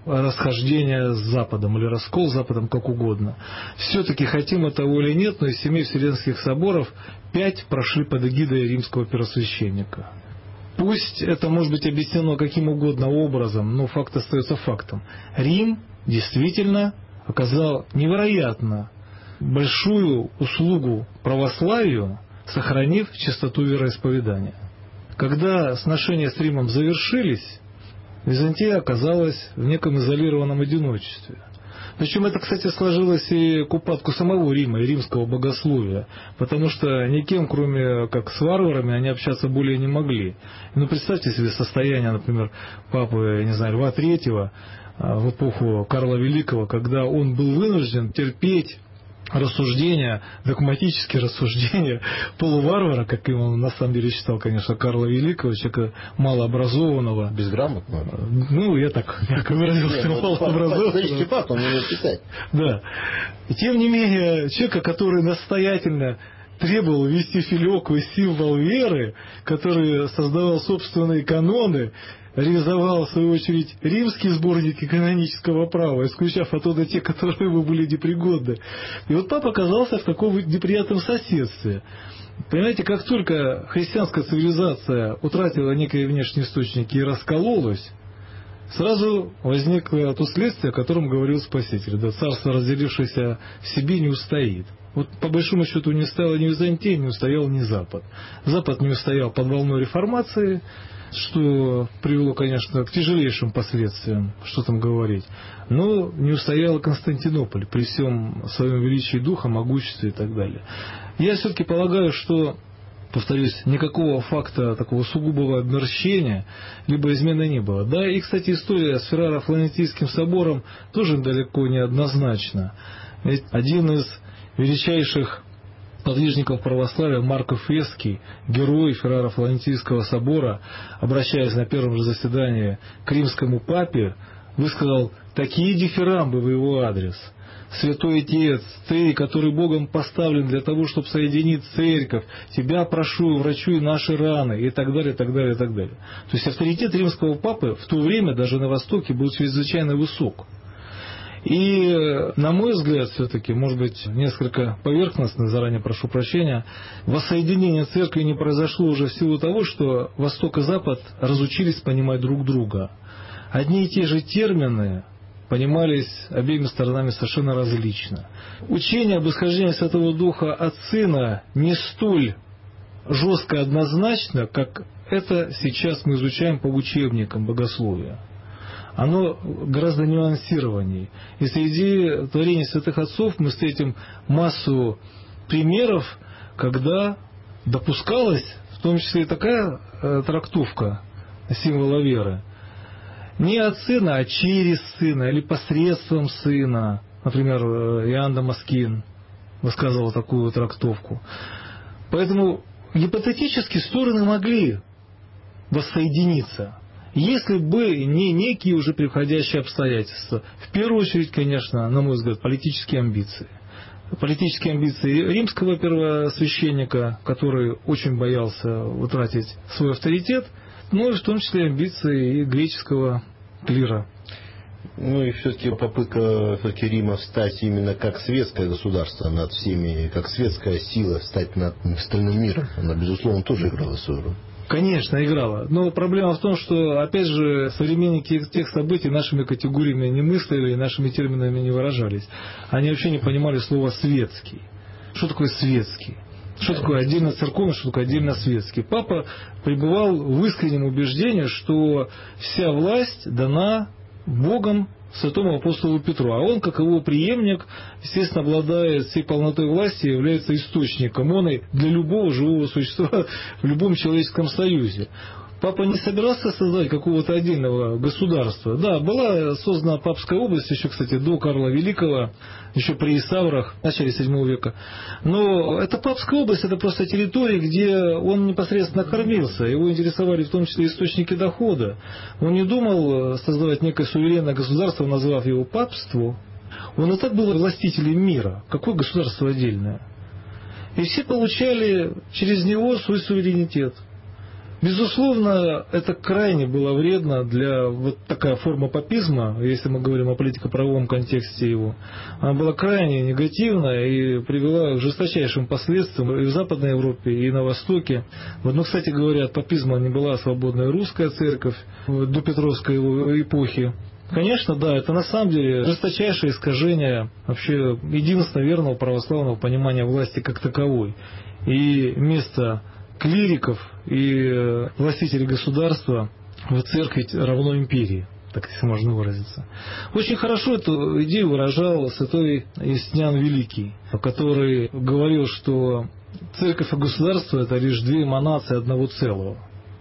расхождение с Западом или раскол с Западом, как угодно. Все-таки, хотим мы того или нет, но из семи Вселенских соборов пять прошли под эгидой римского первосвященника. Пусть это может быть объяснено каким угодно образом, но факт остается фактом. Рим действительно оказал невероятно большую услугу православию, сохранив чистоту вероисповедания. Когда сношения с Римом завершились, Византия оказалась в неком изолированном одиночестве. Причем это, кстати, сложилось и к упадку самого Рима и римского богословия, потому что никем, кроме как с варварами, они общаться более не могли. Ну, представьте себе состояние, например, папы, я не знаю, Льва Третьего в эпоху Карла Великого, когда он был вынужден терпеть рассуждения, догматические рассуждения полуварвара, как его на самом деле считал, конечно, Карла Великого, человека малообразованного. Безграмотного. Ну, я так ярко выразился, малообразованного. Значит, папа, он умеет писать. Да. И тем не менее, человека, который настоятельно требовал ввести филиоквы, символ веры, который создавал собственные каноны, реализовал, в свою очередь, римские сборники канонического права, исключав оттуда те, которые ему были непригодны. И вот папа оказался в таком неприятном соседстве. Понимаете, как только христианская цивилизация утратила некие внешние источники и раскололась, сразу возникло то следствие, о котором говорил Спаситель. Да, царство, разделившееся в себе, не устоит. Вот по большому счету не устояла ни Византия, не устоял ни Запад. Запад не устоял под волной реформации, что привело, конечно, к тяжелейшим последствиям, что там говорить. Но не устоял Константинополь при всем своем величии духа, могуществе и так далее. Я все-таки полагаю, что, повторюсь, никакого факта такого сугубого обмерщения либо измены не было. Да, и, кстати, история с Ферраро-Флорентийским собором тоже далеко не однозначна. Ведь один из величайших подвижников православия Марк Эфесский, герой Ферраро-Флорентийского собора, обращаясь на первом же заседании к римскому папе, высказал такие дифирамбы в его адрес. «Святой Отец, ты, который Богом поставлен для того, чтобы соединить церковь, тебя прошу, врачуй наши раны», и так далее, и так далее, и так далее. То есть авторитет римского папы в то время даже на Востоке был чрезвычайно высок. И, на мой взгляд, все-таки, может быть, несколько поверхностно, заранее прошу прощения, воссоединение церкви не произошло уже в силу того, что Восток и Запад разучились понимать друг друга. Одни и те же термины понимались обеими сторонами совершенно различно. Учение об исхождении Святого Духа от Сына не столь жестко однозначно, как это сейчас мы изучаем по учебникам богословия. Оно гораздо нюансированнее. И среди творений святых отцов мы встретим массу примеров, когда допускалась, в том числе и такая э, трактовка символа веры, не от Сына, а через Сына или посредством Сына. Например, Иоанн Дамаскин высказывал такую трактовку. Поэтому гипотетически стороны могли воссоединиться, если бы не некие уже приходящие обстоятельства. В первую очередь, конечно, на мой взгляд, политические амбиции. Политические амбиции римского первосвященника, который очень боялся утратить свой авторитет, ну и в том числе амбиции и греческого клира. Ну и все-таки попытка все-таки Рима встать именно как светское государство над всеми, как светская сила встать над остальным миром, она, безусловно, тоже играла свою роль. Конечно, играла. Но проблема в том, что, опять же, современники тех событий нашими категориями не мыслили и нашими терминами не выражались. Они вообще не понимали слова «светский». Что такое «светский»? Что такое отдельно церковный, что такое отдельно светский? Папа пребывал в искреннем убеждении, что вся власть дана Богом святому апостолу Петру, а он, как его преемник, естественно, обладает всей полнотой власти и является источником оной для любого живого существа в любом человеческом союзе. Папа не собирался создать какого-то отдельного государства. Да, была создана Папская область еще, кстати, до Карла Великого, еще при Исаврах, в начале седьмого века. Но эта Папская область, это просто территория, где он непосредственно кормился. Его интересовали в том числе источники дохода. Он не думал создавать некое суверенное государство, назвав его папству. Он и так был властителем мира. Какое государство отдельное? И все получали через него свой суверенитет. Безусловно, это крайне было вредно для вот такая форма папизма, если мы говорим о политико-правовом контексте его. Она была крайне негативна и привела к жесточайшим последствиям и в Западной Европе, и на Востоке. Вот, ну, кстати говоря, от папизма не была свободная русская церковь до Петровской его эпохи. Конечно, да, это на самом деле жесточайшее искажение вообще единственно верного православного понимания власти как таковой. И место клириков и властителей государства в церкви равно империи, так если можно выразиться. Очень хорошо эту идею выражал святой Юстиниан Великий, который говорил, что церковь и государство – это лишь две эманации одного целого.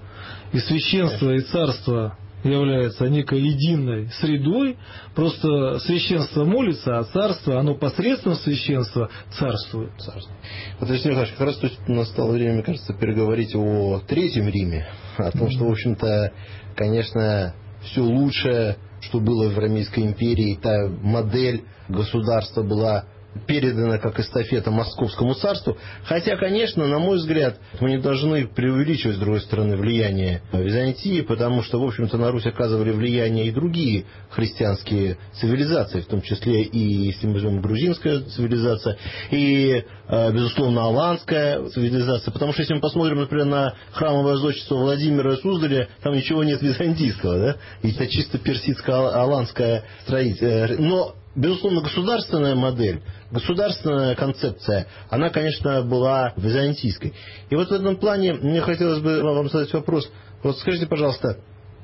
И священство, и царство является некой единой средой, просто священство молится, а царство, оно посредством священства царствует. Вот, Алексей Михайлович, как раз тут настало время, мне кажется, переговорить о Третьем Риме, о том, что, в общем-то, конечно, все лучшее, что было в Ромейской империи, та модель государства была передана как эстафета Московскому царству. Хотя, конечно, на мой взгляд, мы не должны преувеличивать, с другой стороны, влияние Византии, потому что, в общем-то, на Русь оказывали влияние и другие христианские цивилизации, в том числе и, если мы возьмем, грузинская цивилизация, и, безусловно, аланская цивилизация. Потому что, если мы посмотрим, например, на храмовое зодчество Владимира Суздаля, там ничего нет византийского, да? И это чисто персидско-аланское строительство. Но безусловно, государственная модель, государственная концепция, она, конечно, была византийской. И вот в этом плане мне хотелось бы вам задать вопрос. Вот скажите, пожалуйста,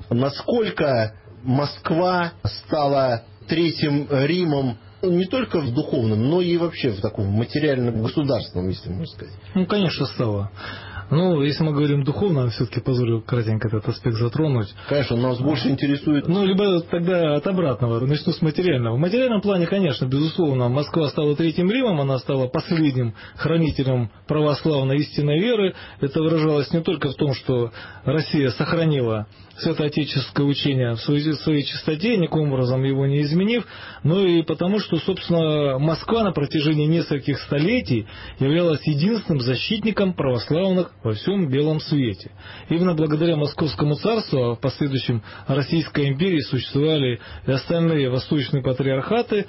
насколько Москва стала Третьим Римом не только в духовном, но и вообще в таком материальном, государственном, если можно сказать? Ну, конечно, стала. Ну, если мы говорим духовно, все-таки позволю кратенько этот аспект затронуть. Конечно, нас больше интересует... Ну, либо тогда от обратного, начну с материального. В материальном плане, конечно, безусловно, Москва стала Третьим Римом, она стала последним хранителем православной истинной веры. Это выражалось не только в том, что Россия сохранила святоотеческое учение в своей, в своей чистоте, никаким образом его не изменив, но и потому, что, собственно, Москва на протяжении нескольких столетий являлась единственным защитником православных во всем белом свете. Именно благодаря Московскому царству, а в последующем Российской империи существовали и остальные восточные патриархаты,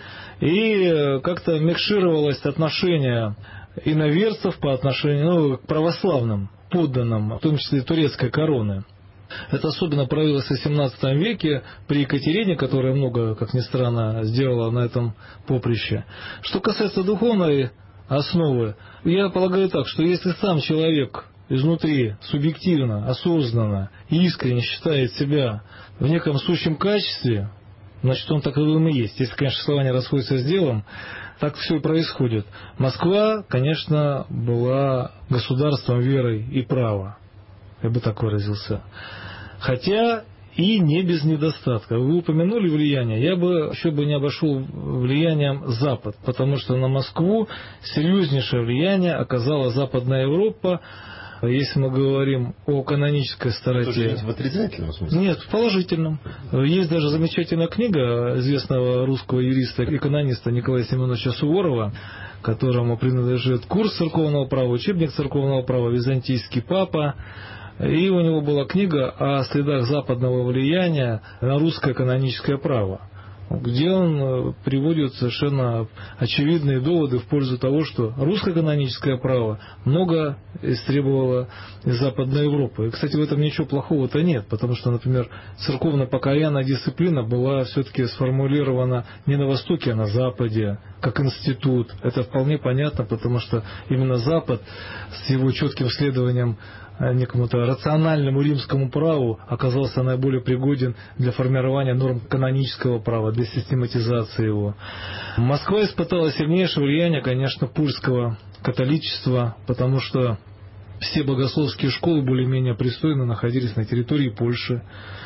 и как-то микшировалось отношение иноверцев по отношению ну, к православным подданным, в том числе турецкой короны. Это особенно проявилось в семнадцатом веке при Екатерине, которая много, как ни странно, сделала на этом поприще. Что касается духовной основы, я полагаю так, что если сам человек изнутри субъективно, осознанно и искренне считает себя в неком сущем качестве, значит, он таковым и есть. Если, конечно, слова не расходятся с делом, так все и происходит. Москва, конечно, была государством веры и права. Я бы так выразился. Хотя и не без недостатка. Вы упомянули влияние. Я бы еще бы не обошел влиянием Запад, потому что на Москву серьезнейшее влияние оказала Западная Европа. Если мы говорим о канонической стороне. В отрицательном смысле? Нет, в положительном. Есть даже замечательная книга известного русского юриста и канониста Николая Семеновича Суворова, которому принадлежит курс церковного права, учебник церковного права «Византийский папа». И у него была книга о следах западного влияния на русское каноническое право, где он приводит совершенно очевидные доводы в пользу того, что русское каноническое право много истребовало из Западной Европы. И, кстати, в этом ничего плохого-то нет, потому что, например, церковно-покаянная дисциплина была все-таки сформулирована не на Востоке, а на Западе, как институт. Это вполне понятно, потому что именно Запад с его четким следованием некому-то рациональному римскому праву оказался наиболее пригоден для формирования норм канонического права, для систематизации его. Москва испытала сильнейшее влияние, конечно, польского католичества, потому что все богословские школы более-менее пристойно находились на территории Польши.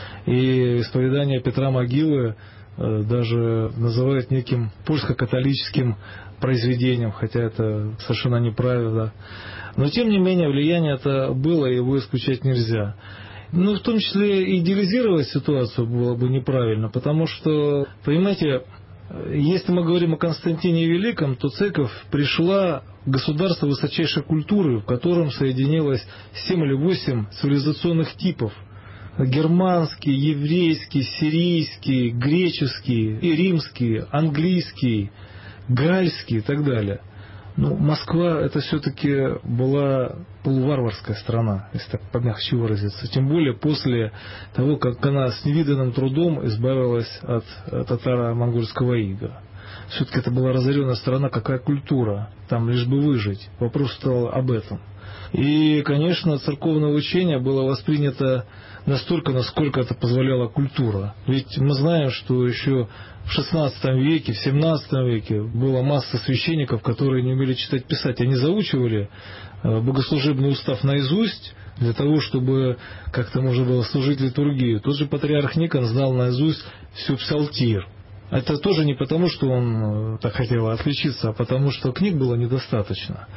И исповедание Петра Могилы даже называют неким польско-католическим произведением, хотя это совершенно неправильно. Но, тем не менее, влияние это было, и его исключать нельзя. Ну, в том числе, идеализировать ситуацию было бы неправильно, потому что, понимаете, если мы говорим о Константине Великом, то церковь пришла в государство высочайшей культуры, в котором соединилось семь или восемь цивилизационных типов. Германский, еврейский, сирийский, греческий, и римский, английский, гальский и так далее. Ну, Москва это все-таки была полуварварская страна, если так помягче выразиться. Тем более после того, как она с невиданным трудом избавилась от татаро-монгольского ига. Все-таки это была разоренная страна, какая культура, там лишь бы выжить. Вопрос стал об этом. И, конечно, церковное учение было воспринято настолько, насколько это позволяла культура. Ведь мы знаем, что еще в шестнадцатом веке, в семнадцатом веке была масса священников, которые не умели читать, писать. Они заучивали богослужебный устав наизусть для того, чтобы как-то можно было служить литургию. Тот же патриарх Никон знал наизусть всю псалтирь. Это тоже не потому, что он так хотел отличиться, а потому, что книг было недостаточно.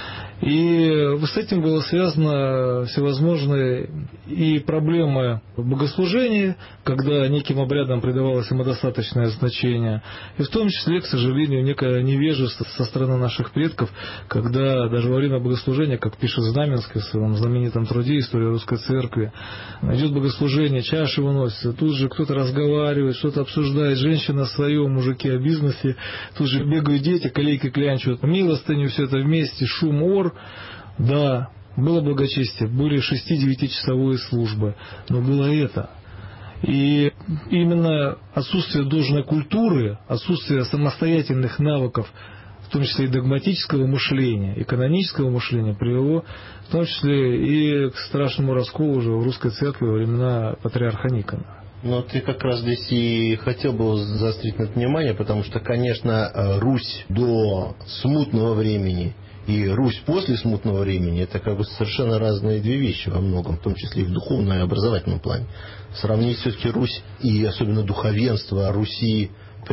И с этим было связано всевозможные и проблемы в богослужении, когда неким обрядам придавалось самодостаточное значение, и в том числе, к сожалению, некое невежество со стороны наших предков, когда даже во время богослужения, как пишет Знаменский в своем знаменитом труде «История русской церкви», идет богослужение, чаши выносятся, тут же кто-то разговаривает, что-то обсуждает, женщина о своем, мужики о бизнесе, тут же бегают дети, колейки клянчут, милостыню, все это вместе, шум, ор. Да, было благочестие, были шести-девятичасовые службы, но было это. И именно отсутствие должной культуры, отсутствие самостоятельных навыков, в том числе и догматического мышления, и канонического мышления, привело в том числе и к страшному расколу уже в русской церкви во времена патриарха Никона. Но ты как раз здесь и хотел бы заострить на это внимание, потому что, конечно, Русь до смутного времени и Русь после смутного времени — это как бы совершенно разные две вещи во многом, в том числе и в духовном и образовательном плане. Сравнить все-таки Русь и особенно духовенство Руси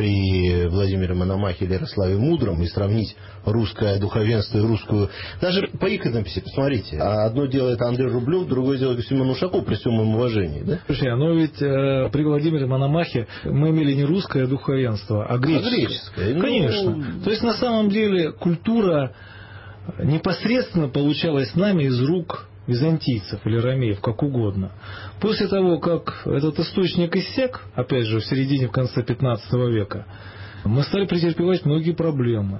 при Владимире Мономахе или Ярославе Мудром и сравнить русское духовенство и русскую... Даже по иконописи, посмотрите. Одно делает Андрей Рублев, другое делает Семен Ушаков, при всем моем уважении. Да? Слушай, но ведь э, при Владимире Мономахе мы имели не русское духовенство, а греческое. А греческое. Конечно. Ну... То есть на самом деле культура непосредственно получалась нами из рук византийцев или ромеев, как угодно. После того, как этот источник иссяк, опять же, в середине, в конце пятнадцатого века, мы стали претерпевать многие проблемы.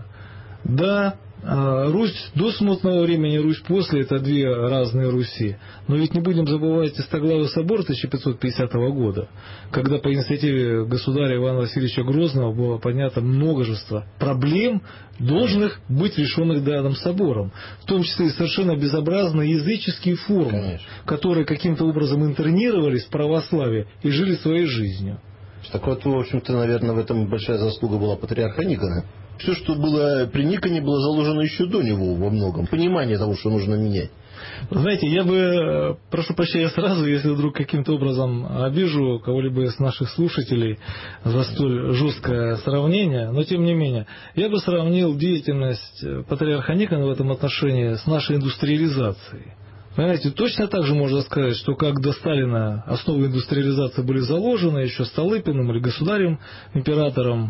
Да, Русь до смутного времени, Русь после — это две разные Руси. Но ведь не будем забывать и Стоглавый собор тысяча пятьсот пятидесятого года, когда по инициативе государя Ивана Васильевича Грозного было поднято множество проблем, должных быть решенных данным собором. В том числе и совершенно безобразные языческие формы, Конечно. которые каким-то образом интернировались в православие и жили своей жизнью. Так вот, в общем-то, наверное, в этом большая заслуга была патриарха Никона. Все, что было при Никоне, было заложено еще до него во многом. Понимание того, что нужно менять. Знаете, я бы, прошу прощения сразу, если вдруг каким-то образом обижу кого-либо из наших слушателей за столь жесткое сравнение, но тем не менее, я бы сравнил деятельность патриарха Никона в этом отношении с нашей индустриализацией. Понимаете, точно так же можно сказать, что как до Сталина основы индустриализации были заложены еще Столыпиным или государем, императором,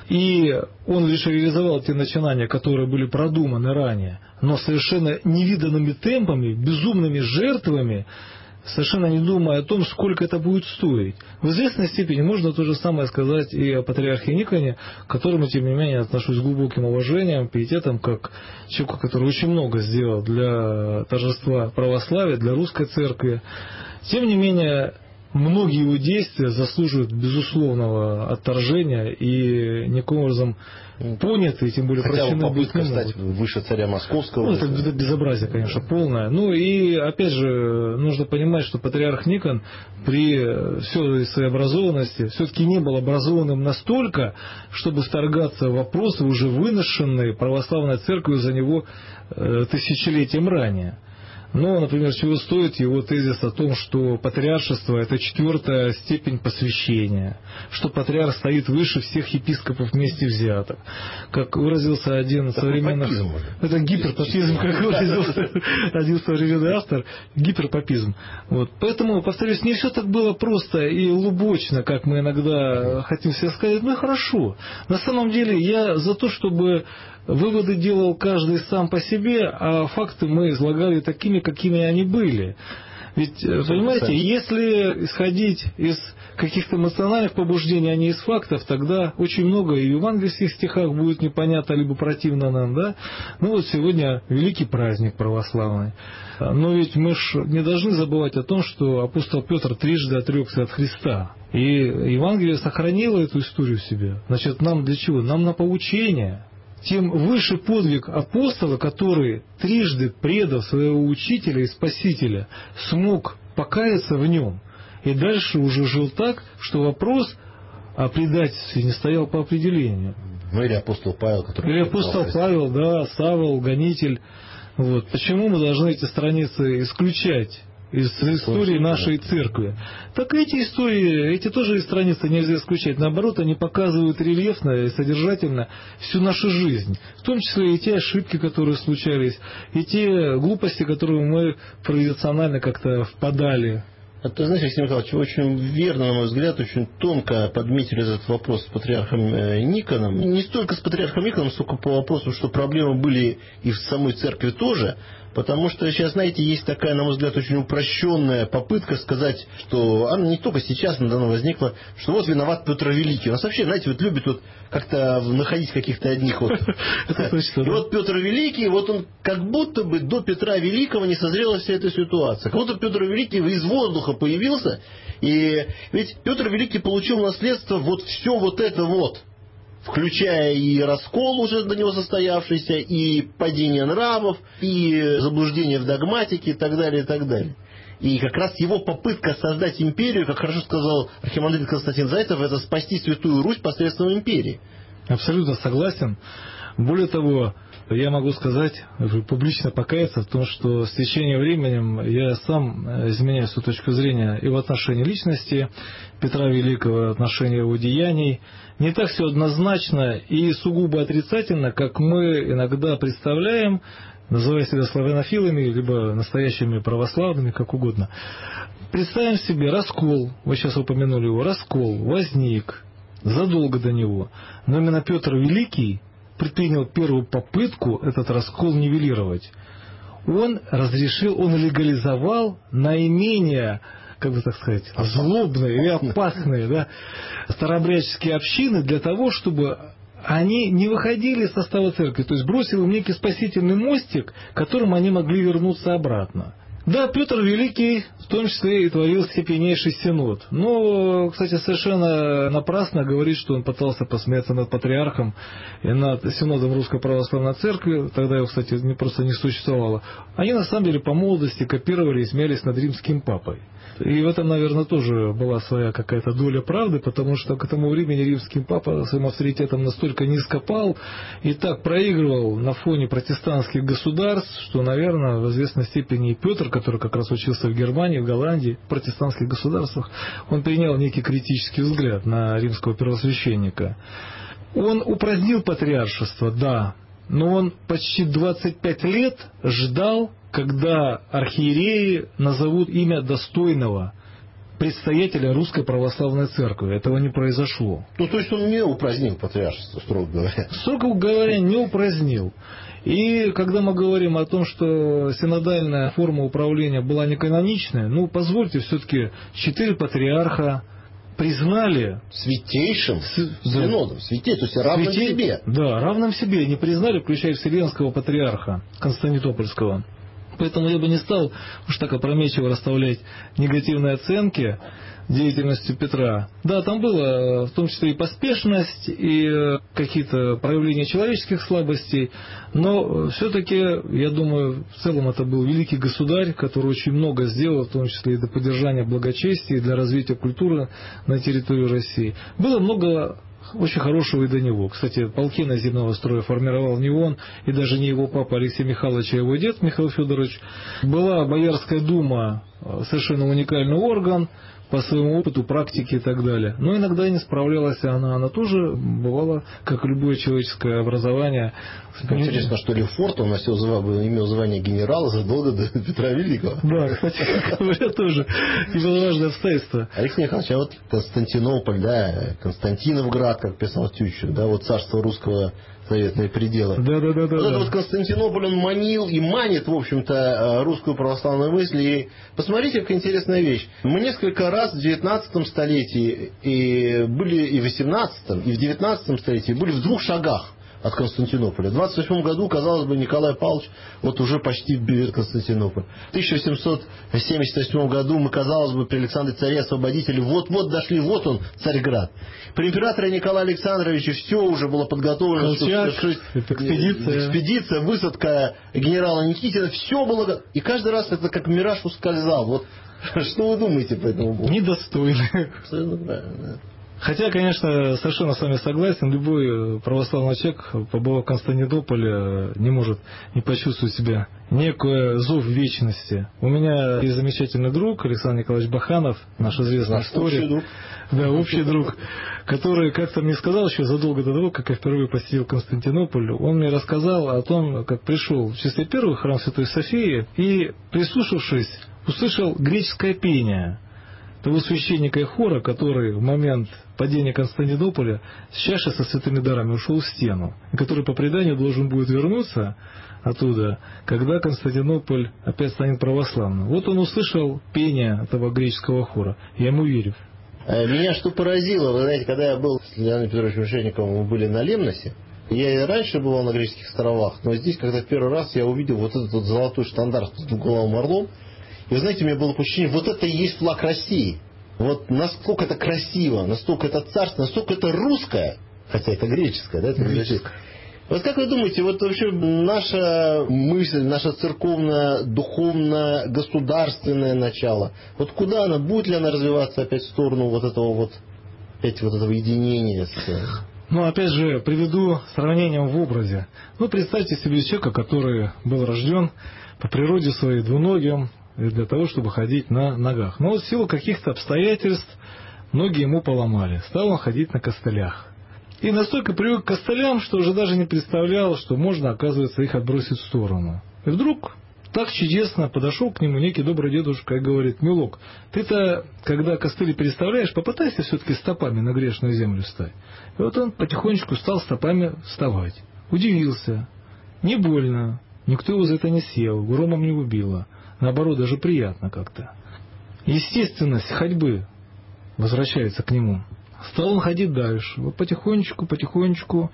и он лишь реализовал те начинания, которые были продуманы ранее, но совершенно невиданными темпами, безумными жертвами, совершенно не думая о том, сколько это будет стоить. В известной степени можно то же самое сказать и о патриархе Никоне, к которому, тем не менее, отношусь с глубоким уважением, пиететом, как человеку, который очень много сделал для торжества православия, для русской церкви. Тем не менее, многие его действия заслуживают безусловного отторжения и никаким образом поняты, и тем более Хотя прощены быть не могут. Хотя бы попытка стать выше царя Московского. Ну, это безобразие, конечно, полное. Ну и, опять же, нужно понимать, что патриарх Никон при всей своей образованности все-таки не был образованным настолько, чтобы вторгаться в вопросы, уже выношенные православной церковью за него тысячелетием ранее. Но, например, чего стоит его тезис о том, что патриаршество – это четвертая степень посвящения, что патриарх стоит выше всех епископов вместе взятых. Как выразился один это современный... Папизм. Это гиперпапизм, как выразился один современный автор. Гиперпапизм. Вот. Поэтому, повторюсь, не все так было просто и лубочно, как мы иногда хотим себе сказать. Ну и хорошо. На самом деле я за то, чтобы выводы делал каждый сам по себе, а факты мы излагали такими, какими они были. Ведь, понимаете, если исходить из каких-то эмоциональных побуждений, а не из фактов, тогда очень много и в евангельских стихах будет непонятно, либо противно нам, да? Ну вот сегодня великий праздник православный. Но ведь мы ж не должны забывать о том, что апостол Петр трижды отрекся от Христа. И Евангелие сохранило эту историю в себе. Значит, нам для чего? Нам на поучение. Тем выше подвиг апостола, который, трижды предав своего учителя и спасителя, смог покаяться в нем. И дальше уже жил так, что вопрос о предательстве не стоял по определению. Ну или апостол Павел, который... Или апостол Павел, да, Савол, гонитель. Вот. Почему мы должны эти страницы исключать из истории нашей церкви? Так эти истории, эти тоже страницы нельзя исключать. Наоборот, они показывают рельефно и содержательно всю нашу жизнь. В том числе и те ошибки, которые случались, и те глупости, в которые мы провинционально как-то впадали. А ты знаешь, Алексей Михайлович, вы очень верно, на мой взгляд, очень тонко подметили этот вопрос с патриархом Никоном. Не столько с патриархом Никоном, сколько по вопросу, что проблемы были и в самой церкви тоже. Потому что сейчас, знаете, есть такая, на мой взгляд, очень упрощенная попытка сказать, что она не только сейчас, но давно возникла, что вот виноват Петр Великий. У нас вообще, знаете, вот любит вот как-то находить каких-то одних вот. И вот Петр Великий, вот он как будто бы до Петра Великого не созрела вся эта ситуация. Как будто Петр Великий из воздуха появился. И ведь Петр Великий получил в наследство вот все вот это вот. Включая и раскол уже до него состоявшийся, и падение нравов, и заблуждение в догматике, и так далее, и так далее. И как раз его попытка создать империю, как хорошо сказал архимандрит Константин Зайцев, это спасти Святую Русь посредством империи. Абсолютно согласен. Более того, я могу сказать, публично покаяться в том, что с течением времени я сам изменяю свою точку зрения и в отношении личности Петра Великого, и в отношении его деяний. Не так все однозначно и сугубо отрицательно, как мы иногда представляем, называя себя славянофилами, либо настоящими православными, как угодно. Представим себе раскол, вы сейчас упомянули его, раскол возник задолго до него, но именно Петр Великий предпринял первую попытку этот раскол нивелировать. Он разрешил, он легализовал наименее, как бы так сказать, злобные и опасные, да, старообрядческие общины для того, чтобы они не выходили из состава церкви, то есть бросил им некий спасительный мостик, которым они могли вернуться обратно. Да, Петр Великий в том числе и творил степеннейший синод. Но, кстати, совершенно напрасно говорить, что он пытался посмеяться над патриархом и над синодом Русской Православной Церкви. Тогда его, кстати, не, просто не существовало. Они, на самом деле, по молодости копировали и смеялись над римским папой. И в этом, наверное, тоже была своя какая-то доля правды, потому что к этому времени римский папа своим авторитетом настолько низко пал и так проигрывал на фоне протестантских государств, что, наверное, в известной степени и Петр, который как раз учился в Германии, в Голландии, в протестантских государствах, он принял некий критический взгляд на римского первосвященника. Он упразднил патриаршество, да, но он почти двадцать пять лет ждал, когда архиереи назовут имя достойного предстоятеля Русской Православной Церкви. Этого не произошло. Ну, то есть он не упразднил патриаршество, строго говоря. Строго говоря, не упразднил. И когда мы говорим о том, что синодальная форма управления была неканоничная, ну, позвольте, все-таки четыре патриарха признали святейшим синодом, святей, то есть равным святей, себе. Да, равным себе, не признали, включая Вселенского патриарха Константинопольского. Поэтому я бы не стал уж так опрометчиво расставлять негативные оценки деятельности Петра. Да, там было в том числе и поспешность, и какие-то проявления человеческих слабостей, но все-таки, я думаю, в целом это был великий государь, который очень много сделал, в том числе и для поддержания благочестия, и для развития культуры на территории России. Было много очень хорошего и до него. Кстати, полки наземного строя формировал не он, и даже не его папа Алексей Михайлович, а его дед Михаил Федорович. Была Боярская дума, совершенно уникальный орган, по своему опыту, практике и так далее. Но иногда не справлялась она. Она тоже бывала, как любое человеческое образование. Интересно, что Лефорт, он носил, имел звание генерала задолго до Петра Великого. Да, кстати, говоря, тоже немаловажное обстоятельство. Алексей Михайлович, а вот Константинополь, да, Константиновград, как писал Тютчев, да, вот царство русского заветные пределы. Да, да, да, да. Вот да. этот вот Константинополь, он манил и манит, в общем-то, русскую православную мысль. И посмотрите, какая интересная вещь. Мы несколько раз в девятнадцатом столетии и были и в восемнадцатом, и в девятнадцатом столетии были в двух шагах от Константинополя. В двадцать восьмом году, казалось бы, Николай Павлович вот уже почти берет Константинополь. В тысяча восемьсот семьдесят восьмом году мы, казалось бы, при Александре Царе-Освободителе вот-вот дошли, вот он, Царьград. При императоре Николае Александровиче все уже было подготовлено. Колчак, экспедиция. экспедиция, высадка генерала Никитина, все было. И каждый раз это как мираж ускользал. Вот что вы думаете по этому поводу? Недостойно. Абсолютно правильно. Хотя, конечно, совершенно с вами согласен, любой православный человек, побывав в Константинополе, не может не почувствовать себя некую зов вечности. У меня есть замечательный друг Александр Николаевич Баханов, наш известный Наш историк. общий друг. Да, общий друг, который как-то мне сказал еще задолго до того, как я впервые посетил Константинополь, он мне рассказал о том, как пришел в числе первых в храм Святой Софии и, прислушавшись, услышал греческое пение того священника и хора, который в момент падения Константинополя с чашей со святыми дарами ушел в стену, и который по преданию должен будет вернуться оттуда, когда Константинополь опять станет православным. Вот он услышал пение этого греческого хора. Я ему верю. Меня что поразило, вы знаете, когда я был с Леонидом Петровичем Мошенниковым, мы были на Лемносе, я и раньше бывал на греческих островах, но здесь, когда в первый раз я увидел вот этот вот золотой штандарт с двуглавым орлом, и вы знаете, у меня было ощущение, вот это и есть флаг России. Вот насколько это красиво, настолько это царство, настолько это русское, хотя это греческое, да? Это греческое. Вот как вы думаете, вот вообще наша мысль, наше церковно-духовно-государственное начало, вот куда она, будет ли она развиваться опять в сторону вот этого вот, опять вот этого единения с... Ну, опять же, приведу сравнением в образе. Ну, представьте себе человека, который был рожден по природе своей двуногим, для того, чтобы ходить на ногах. Но вот в силу каких-то обстоятельств ноги ему поломали. Стал он ходить на костылях. И настолько привык к костылям, что уже даже не представлял, что можно, оказывается, их отбросить в сторону. И вдруг так чудесно подошел к нему некий добрый дедушка и говорит: «Милок, ты-то, когда костыли переставляешь, попытайся все-таки стопами на грешную землю встать». И вот он потихонечку стал стопами вставать. Удивился. Не больно. Никто его за это не съел, громом не убило. Наоборот, даже приятно как-то. Естественность ходьбы возвращается к нему. Стал он ходить дальше. Вот потихонечку, потихонечку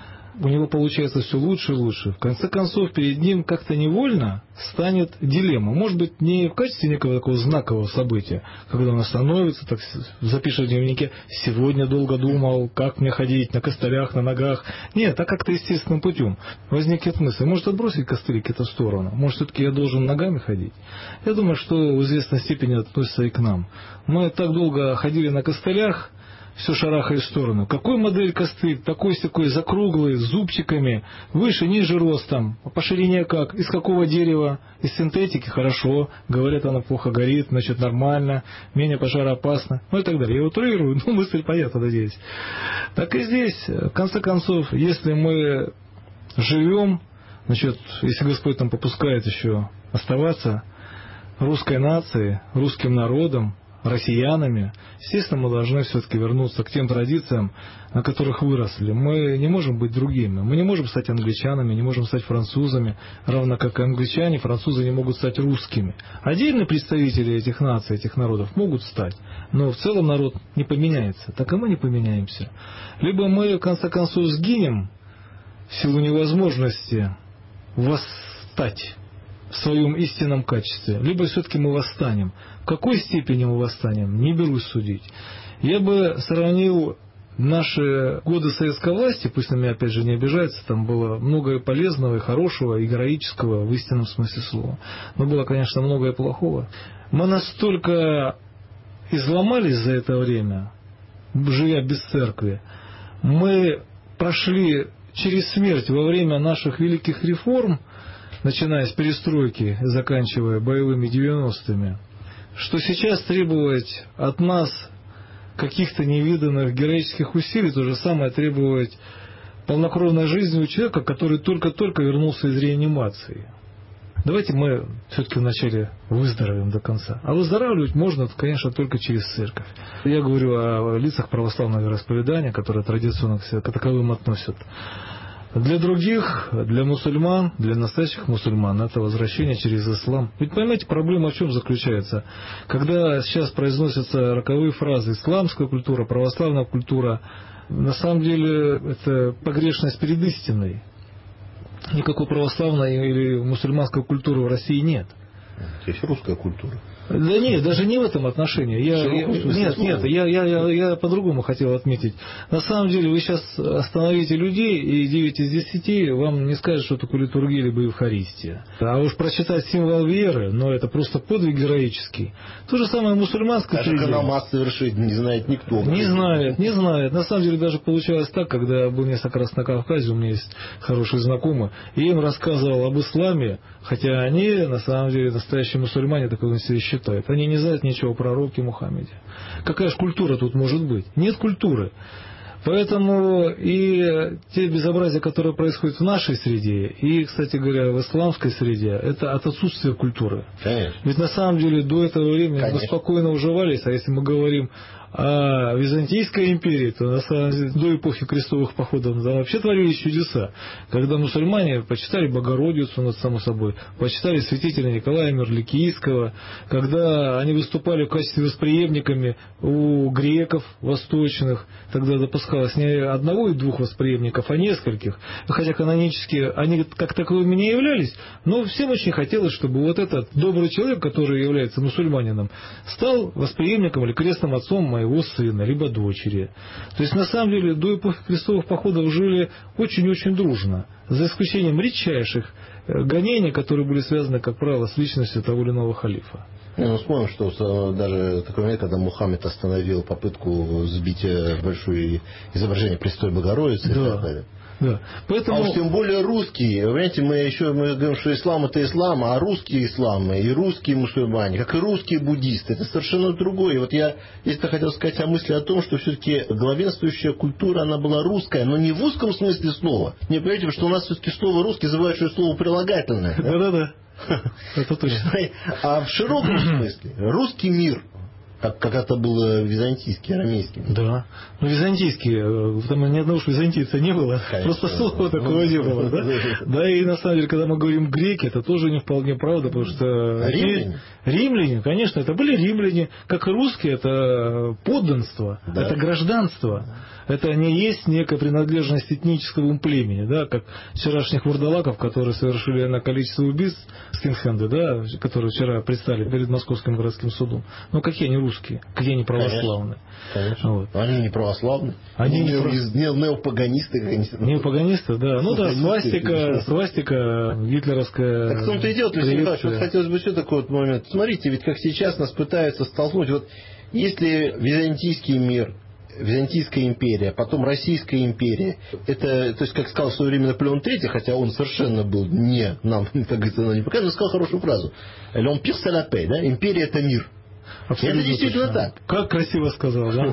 у него получается все лучше и лучше. В конце концов, перед ним как-то невольно станет дилемма. Может быть, не в качестве некого такого знакового события, когда он остановится, так запишет в дневнике: «Сегодня долго думал, как мне ходить на костылях, на ногах». Нет, а как-то естественным путем возникнет мысль: может отбросить костыли в эту сторону, может все-таки я должен ногами ходить. Я думаю, что в известной степени относится и к нам. Мы так долго ходили на костылях, все шарахая в сторону. Какой модель костыль? Такой-сякой, закруглый, с зубчиками, выше, ниже ростом, по ширине как, из какого дерева, из синтетики, хорошо, говорят, она плохо горит, значит нормально, менее пожароопасно, ну и так далее. Я утрирую, ну мысль понятна, надеюсь. Так и здесь, в конце концов, если мы живем, значит, если Господь нам попускает еще оставаться русской нацией, русским народом, россиянами, естественно, мы должны все-таки вернуться к тем традициям, на которых выросли. Мы не можем быть другими. Мы не можем стать англичанами, не можем стать французами, равно как и англичане, французы не могут стать русскими. Отдельные представители этих наций, этих народов могут стать, но в целом народ не поменяется. Так и мы не поменяемся. Либо мы, в конце концов, сгинем в силу невозможности восстать в своем истинном качестве, либо все-таки мы восстанем. В какой степени мы восстанем, не берусь судить. Я бы сравнил наши годы советской власти, пусть на меня опять же не обижается, там было многое полезного и хорошего, и героического в истинном смысле слова. Но было, конечно, многое плохого. Мы настолько изломались за это время, живя без церкви, мы прошли через смерть во время наших великих реформ, начиная с перестройки и заканчивая боевыми девяностыми, что сейчас требовать от нас каких-то невиданных героических усилий, то же самое требовать полнокровной жизни у человека, который только-только вернулся из реанимации. Давайте мы все-таки вначале выздоровеем до конца. А выздоравливать можно, конечно, только через церковь. Я говорю о лицах православного вероисповедания, которые традиционно к себе к таковым относят. Для других, для мусульман, для настоящих мусульман, это возвращение через ислам. Ведь поймите, проблема в чем заключается? Когда сейчас произносятся роковые фразы «исламская культура», «православная культура», на самом деле это погрешность перед истиной. Никакой православной или мусульманской культуры в России нет. Есть русская культура. Да нет, даже не в этом отношении. Я, я, нет, нет, я, я, я, я по-другому хотел отметить. На самом деле вы сейчас остановите людей, и девять из десяти вам не скажут, что такое литургия либо Евхаристия. А уж прочитать символ веры, но это просто подвиг героический. То же самое мусульманское. Даже намаз совершить не знает никто. Не знает, не знает. На самом деле даже получалось так, когда я был несколько раз на Кавказе, у меня есть хорошие знакомые, и я им рассказывал об исламе, хотя они на самом деле настоящие мусульмане, так они себя считают. Они не знают ничего о пророке Мухаммеде. Какая же культура тут может быть? Нет культуры. Поэтому и те безобразия, которые происходят в нашей среде, и, кстати говоря, в исламской среде, это от отсутствия культуры. Конечно. Ведь на самом деле до этого времени Конечно. мы спокойно уживались, а если мы говорим о Византийской империи, то на самом деле до эпохи крестовых походов там вообще творились чудеса, когда мусульмане почитали Богородицу над само собой, почитали святителя Николая Мерликийского, когда они выступали в качестве восприемниками у греков восточных, тогда допускалось не одного и двух восприемников, а нескольких, хотя канонически они как таковыми не являлись, но всем очень хотелось, чтобы вот этот добрый человек, который является мусульманином, стал восприемником или крестным отцом моего сына, либо дочери. То есть, на самом деле, до эпохи крестовых походов жили очень-очень дружно, за исключением редчайших гонений, которые были связаны, как правило, с личностью того или иного халифа. Не, ну, вспомним, что даже такой момент, когда Мухаммед остановил попытку сбить большое изображение Престой Богородицы, да, и так далее. Да. Поэтому... А уж тем более русские. Понимаете, мы еще мы говорим, что ислам это ислам, а русские исламы и русские мусульмане, как и русские буддисты, это совершенно другое. И вот я если хотел сказать о мысли о том, что все-таки главенствующая культура, она была русская, но не в узком смысле слова. Не понимаете, что у нас все-таки слово русский забывают, что слово прилагательное. Да-да-да. Это точно. А в широком смысле русский мир, как, как это было византийский, арамейский. Да. Ну, византийский, там ни одного уж византийца не было. Конечно. Просто слова такого не было. Да? Да, и на самом деле, когда мы говорим греки, это тоже не вполне правда, потому что... Римляне? Римляне, конечно, это были римляне. Как и русские, это подданство, да. Это гражданство. Это не есть некая принадлежность этническому племени, да, как вчерашних вурдалаков, которые совершили на количество убийств, скинхенды, да, которые вчера предстали перед Московским городским судом. Но какие они русские, какие они православные. Конечно. Конечно. Вот. Они не православные. Они, они не, не, не неопаганисты. Неопаганисты, да. Ну да, свастика, свастика, гитлеровская. Так в том-то и дело, Алексей Михайлович, вот хотелось бы еще такой вот момент. Смотрите, ведь как сейчас нас пытаются столкнуть. Вот если византийский мир, Византийская империя, потом Российская империя. Это, то есть, как сказал в свое время Наполеон третий, хотя он совершенно был не нам, как говорится, не показывал, но сказал хорошую фразу. L'empire c'est la paix, да? Империя это мир. Абсолютно это действительно точно. Так. Как красиво сказал, да?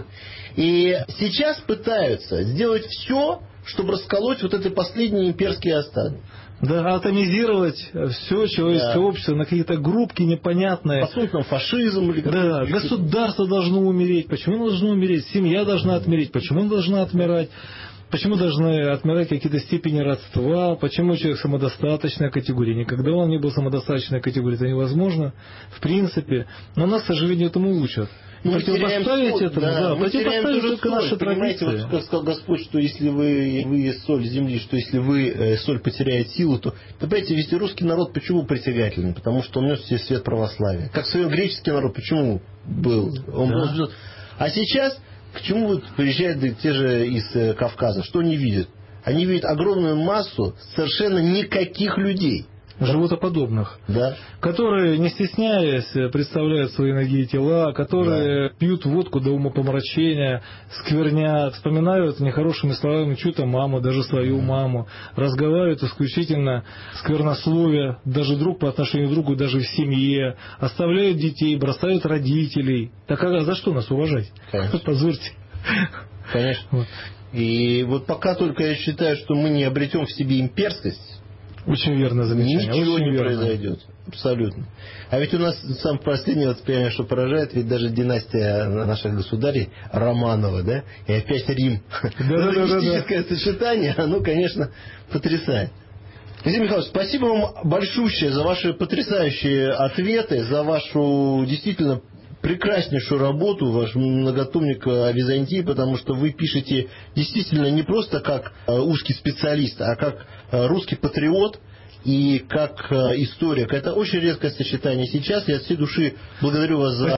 И сейчас пытаются сделать все, чтобы расколоть вот эти последние имперские остатки. Да, атомизировать все человеческое да. общество на какие-то группки непонятные. Посмотрим нам фашизм. Или да, государство должно умереть. Почему оно должно умереть? Семья должна отмереть. Почему она должна отмирать? Почему должны отмирать какие-то степени родства? Почему человек самодостаточная категория? Никогда он не был самодостаточной категорией. Это невозможно, в принципе. Но нас, к сожалению, этому учат. Мы противопоставить этому, да, да, мы противопоставить только наши понимаете, традиции. Вот как сказал Господь, что если вы, вы соль земли, что если вы э, соль потеряет силу, то, понимаете, ведь русский народ почему притягательный? Потому что он нес в себе свет православия. Как своем греческий народ почему был? Он да. был... А сейчас к чему вот приезжают те же из э, Кавказа? Что они видят? Они видят огромную массу совершенно никаких людей. животоподобных, да. которые, не стесняясь, представляют свои ноги и тела, которые да. пьют водку до умопомрачения, сквернят, вспоминают нехорошими словами чью-то маму, даже свою маму, разговаривают исключительно сквернословие, даже друг по отношению к другу, даже в семье, оставляют детей, бросают родителей. Так а за что нас уважать? Конечно. Позвольте. Конечно. Вот. И вот пока только я считаю, что мы не обретем в себе имперскость, очень верное замечание. Ничего очень не верно. произойдет. Абсолютно. А ведь у нас самое последнее, вот, понимаешь, что поражает, ведь даже династия наших государей Романова, да, и опять Рим. Да, это да, мистическое да, да. сочетание, оно, конечно, потрясает. Василий Михайлович, спасибо вам большущее за ваши потрясающие ответы, за вашу действительно прекраснейшую работу, ваш многотомник о Византии, потому что вы пишете действительно не просто как узкий специалист, а как русский патриот и как историк. Это очень редкое сочетание сейчас. Я от всей души благодарю вас за